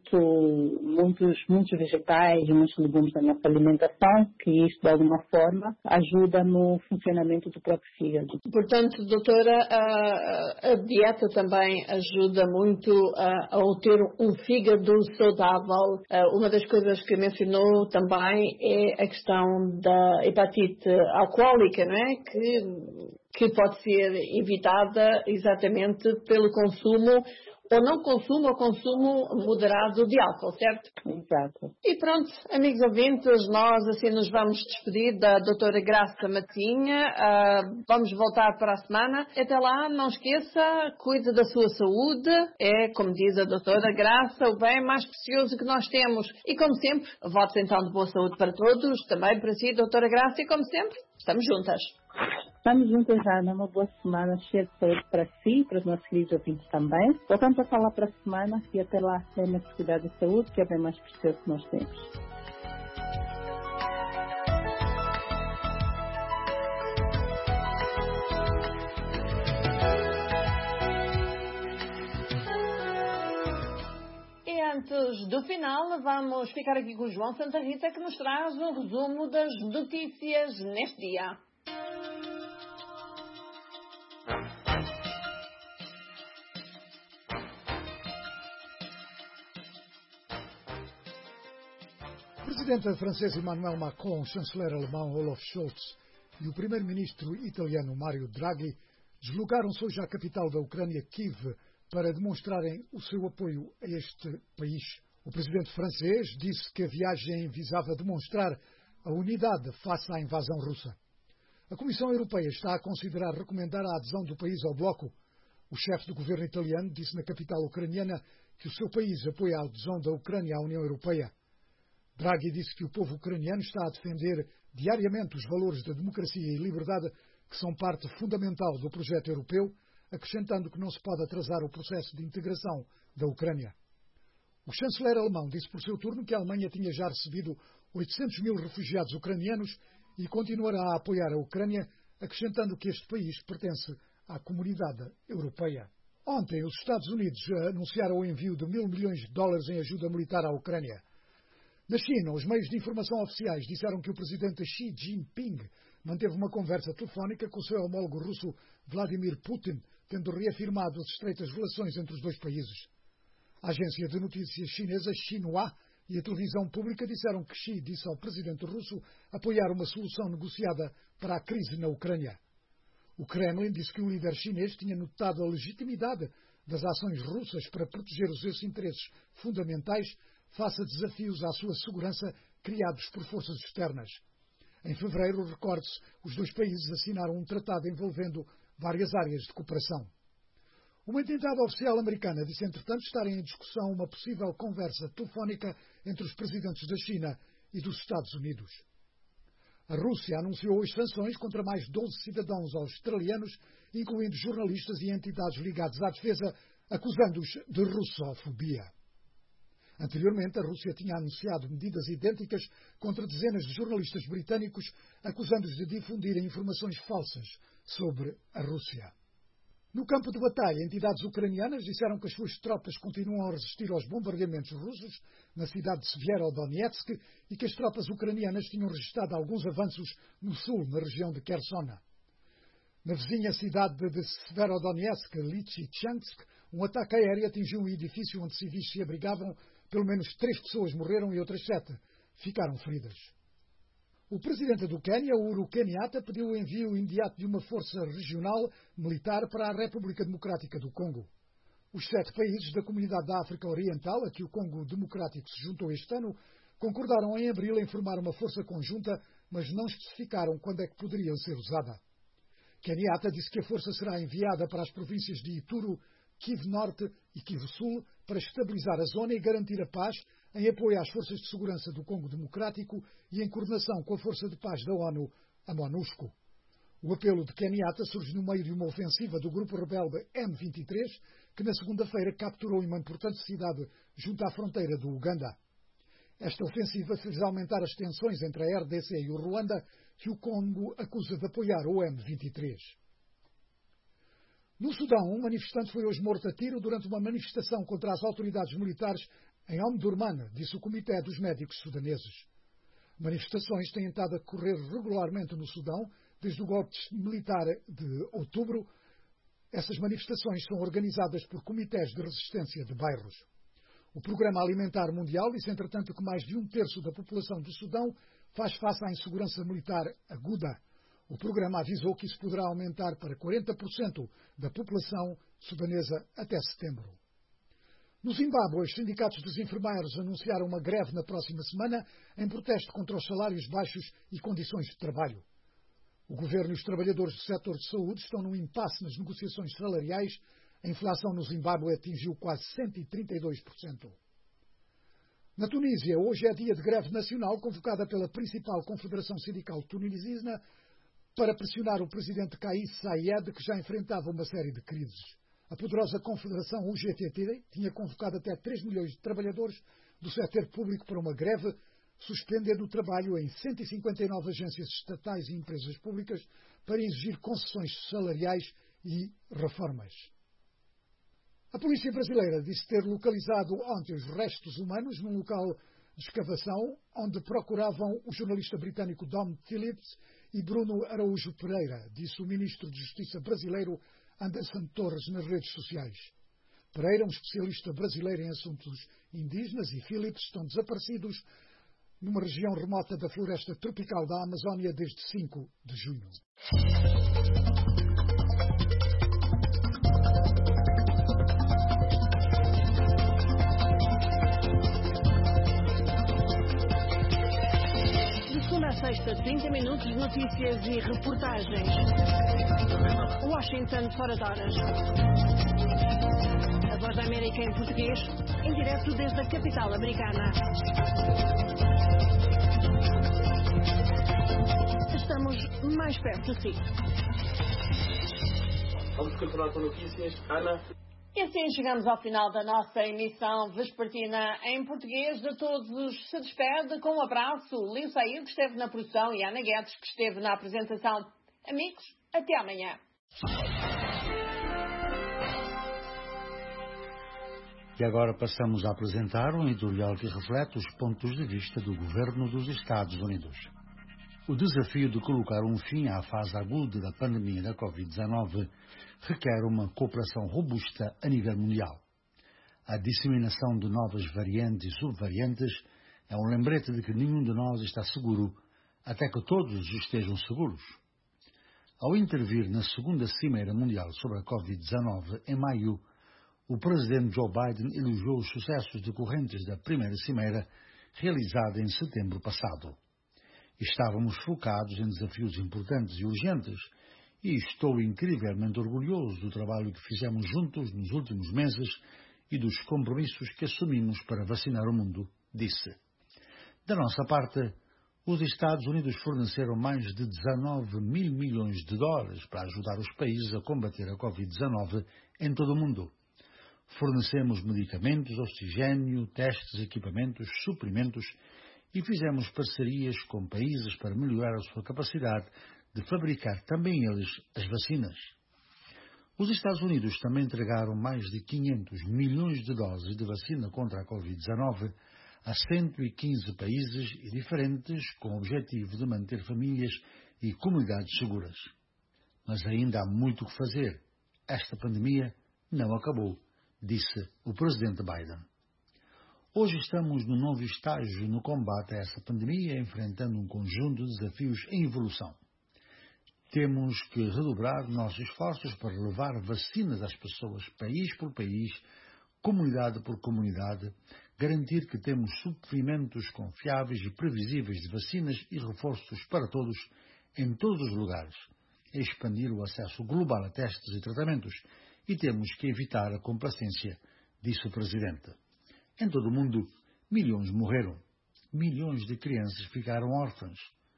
muitos vegetais e muitos legumes na nossa alimentação, que isto de alguma forma ajuda no funcionamento do próprio fígado. Portanto, doutora, a dieta também ajuda muito a ter um fígado saudável. Uma das coisas que mencionou também é a questão da hepatite alcoólica, não é? Que pode ser evitada exatamente pelo consumo, ou não consumo, ou consumo moderado de álcool, certo? Exato. E pronto, amigos ouvintes, nós assim nos vamos despedir da doutora Graça Matinha. Vamos voltar para a semana. Até lá, não esqueça, cuide da sua saúde. É, como diz a doutora Graça, o bem mais precioso que nós temos. E como sempre, votos então de boa saúde para todos, também para si, doutora Graça, e como sempre, estamos juntas. Estamos juntos já numa boa semana cheia de saúde para si e para os nossos queridos ouvintes também. Voltamos a falar para a semana e até lá tenha-se cuidado da saúde, que é bem mais precioso que nós temos. Antes do final, vamos ficar aqui com o João Santa Rita, que nos traz um resumo das notícias neste dia. O presidente francês Emmanuel Macron, o chanceler alemão Olaf Scholz e o primeiro-ministro italiano Mario Draghi deslocaram-se hoje à capital da Ucrânia, Kiev, para demonstrarem o seu apoio a este país. O presidente francês disse que a viagem visava demonstrar a unidade face à invasão russa. A Comissão Europeia está a considerar recomendar a adesão do país ao bloco. O chefe do governo italiano disse na capital ucraniana que o seu país apoia a adesão da Ucrânia à União Europeia. Draghi disse que o povo ucraniano está a defender diariamente os valores da democracia e liberdade que são parte fundamental do projeto europeu, acrescentando que não se pode atrasar o processo de integração da Ucrânia. O chanceler alemão disse por seu turno que a Alemanha tinha já recebido 800 mil refugiados ucranianos e continuará a apoiar a Ucrânia, acrescentando que este país pertence à comunidade europeia. Ontem, os Estados Unidos anunciaram o envio de $1.000 milhões em ajuda militar à Ucrânia. Na China, os meios de informação oficiais disseram que o presidente Xi Jinping manteve uma conversa telefónica com o seu homólogo russo Vladimir Putin, tendo reafirmado as estreitas relações entre os dois países. A agência de notícias chinesa Xinhua e a televisão pública disseram que Xi disse ao presidente russo apoiar uma solução negociada para a crise na Ucrânia. O Kremlin disse que o líder chinês tinha notado a legitimidade das ações russas para proteger os seus interesses fundamentais face a desafios à sua segurança criados por forças externas. Em fevereiro, recorde-se, os dois países assinaram um tratado envolvendo várias áreas de cooperação. Uma entidade oficial americana disse, entretanto, estar em discussão uma possível conversa telefónica entre os presidentes da China e dos Estados Unidos. A Rússia anunciou hoje sanções contra mais 12 cidadãos australianos, incluindo jornalistas e entidades ligadas à defesa, acusando-os de russofobia. Anteriormente, a Rússia tinha anunciado medidas idênticas contra dezenas de jornalistas britânicos, acusando-os de difundirem informações falsas sobre a Rússia. No campo de batalha, entidades ucranianas disseram que as suas tropas continuam a resistir aos bombardeamentos russos na cidade de Severodonetsk e que as tropas ucranianas tinham registrado alguns avanços no sul, na região de Kherson. Na vizinha cidade de Severodonetsk, Lysychansk, um ataque aéreo atingiu um edifício onde civis se abrigavam. Pelo menos 3 pessoas morreram e outras 7 ficaram feridas. O presidente do Quênia, Uhuru Kenyatta, pediu o envio imediato de uma força regional militar para a República Democrática do Congo. Os 7 países da Comunidade da África Oriental, a que o Congo Democrático se juntou este ano, concordaram em abril em formar uma força conjunta, mas não especificaram quando é que poderia ser usada. Kenyatta disse que a força será enviada para as províncias de Ituri, Kivu Norte e Kivu Sul para estabilizar a zona e garantir a paz, em apoio às forças de segurança do Congo Democrático e em coordenação com a Força de Paz da ONU, a MONUSCO. O apelo de Kenyatta surge no meio de uma ofensiva do grupo rebelde M23, que na segunda-feira capturou uma importante cidade junto à fronteira do Uganda. Esta ofensiva fez aumentar as tensões entre a RDC e o Ruanda, que o Congo acusa de apoiar o M23. No Sudão, um manifestante foi hoje morto a tiro durante uma manifestação contra as autoridades militares em Omdurman, disse o Comitê dos Médicos Sudaneses. Manifestações têm estado a decorrer regularmente no Sudão desde o golpe militar de outubro. Essas manifestações são organizadas por comitês de resistência de bairros. O Programa Alimentar Mundial disse, entretanto, que mais de 1/3 da população do Sudão faz face à insegurança militar aguda. O programa avisou que isso poderá aumentar para 40% da população sudanesa até setembro. No Zimbábue, os sindicatos dos enfermeiros anunciaram uma greve na próxima semana em protesto contra os salários baixos e condições de trabalho. O governo e os trabalhadores do setor de saúde estão num impasse nas negociações salariais. A inflação no Zimbábue atingiu quase 132%. Na Tunísia, hoje é dia de greve nacional convocada pela principal confederação sindical tunisina. para pressionar o presidente Kais Saied, que já enfrentava uma série de crises. A poderosa confederação UGTT tinha convocado até 3 milhões de trabalhadores do setor público para uma greve, suspendendo o trabalho em 159 agências estatais e empresas públicas para exigir concessões salariais e reformas. A polícia brasileira disse ter localizado ontem os restos humanos num local de escavação onde procuravam o jornalista britânico Dom Phillips e Bruno Araújo Pereira, disse o ministro de Justiça brasileiro Anderson Torres nas redes sociais. Pereira, um especialista brasileiro em assuntos indígenas, e Phillips estão desaparecidos numa região remota da floresta tropical da Amazónia desde 5 de junho. De segunda a sexta, 30 minutos de notícias e reportagens. Washington, fora de horas. A Voz da América em português, em direto desde a capital americana. Estamos mais perto de si. Vamos continuar com notícias. Ana? E assim chegamos ao final da nossa emissão vespertina em português. De todos se despede com um abraço. Lino Saído, que esteve na produção, e Ana Guedes, que esteve na apresentação. Amigos, até amanhã. E agora passamos a apresentar um editorial que reflete os pontos de vista do governo dos Estados Unidos. O desafio de colocar um fim à fase aguda da pandemia da Covid-19 requer uma cooperação robusta a nível mundial. A disseminação de novas variantes e subvariantes é um lembrete de que nenhum de nós está seguro até que todos estejam seguros. Ao intervir na segunda Cimeira Mundial sobre a Covid-19 em maio, o presidente Joe Biden elogiou os sucessos decorrentes da primeira cimeira realizada em setembro passado. Estávamos focados em desafios importantes e urgentes e estou incrivelmente orgulhoso do trabalho que fizemos juntos nos últimos meses e dos compromissos que assumimos para vacinar o mundo, disse. Da nossa parte, os Estados Unidos forneceram mais de 19 mil milhões de dólares para ajudar os países a combater a Covid-19 em todo o mundo. Fornecemos medicamentos, oxigênio, testes, equipamentos, suprimentos e fizemos parcerias com países para melhorar a sua capacidade de fabricar também eles as vacinas. Os Estados Unidos também entregaram mais de 500 milhões de doses de vacina contra a Covid-19 a 115 países e diferentes com o objetivo de manter famílias e comunidades seguras. Mas ainda há muito que fazer. Esta pandemia não acabou, disse o presidente Biden. Hoje estamos num novo estágio no combate a essa pandemia, enfrentando um conjunto de desafios em evolução. Temos que redobrar nossos esforços para levar vacinas às pessoas, país por país, comunidade por comunidade, garantir que temos suprimentos confiáveis e previsíveis de vacinas e reforços para todos, em todos os lugares, expandir o acesso global a testes e tratamentos, e temos que evitar a complacência, disse o presidente. Em todo o mundo, milhões morreram, milhões de crianças ficaram órfãs,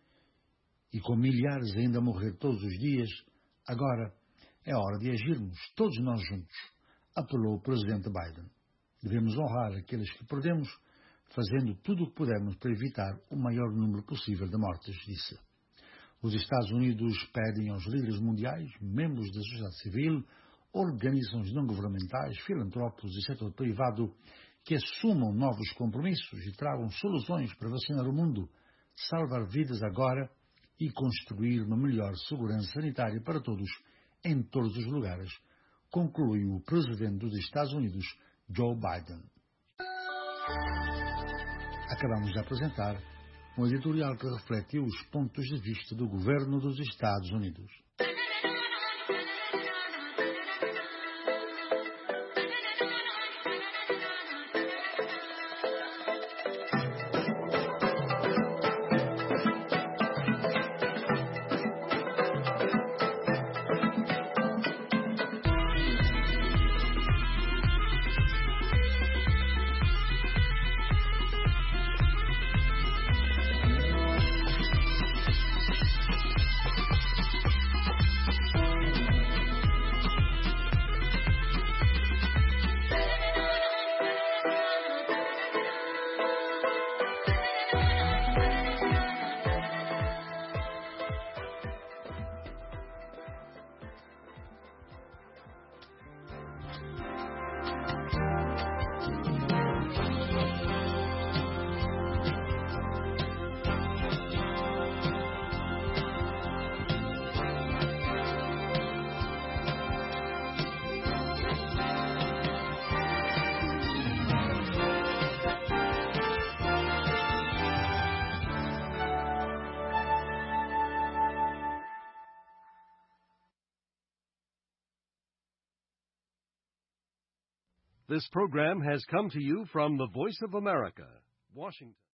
e com milhares ainda a morrer todos os dias, agora é hora de agirmos, todos nós juntos, apelou o presidente Biden. Devemos honrar aqueles que perdemos, fazendo tudo o que pudermos para evitar o maior número possível de mortes, disse. Os Estados Unidos pedem aos líderes mundiais, membros da sociedade civil, organizações não-governamentais, filantropos e setor privado, que assumam novos compromissos e tragam soluções para vacinar o mundo, salvar vidas agora e construir uma melhor segurança sanitária para todos, em todos os lugares, concluiu o presidente dos Estados Unidos, Joe Biden. Acabamos de apresentar um editorial que reflete os pontos de vista do governo dos Estados Unidos. This program has come to you from the Voice of America, Washington.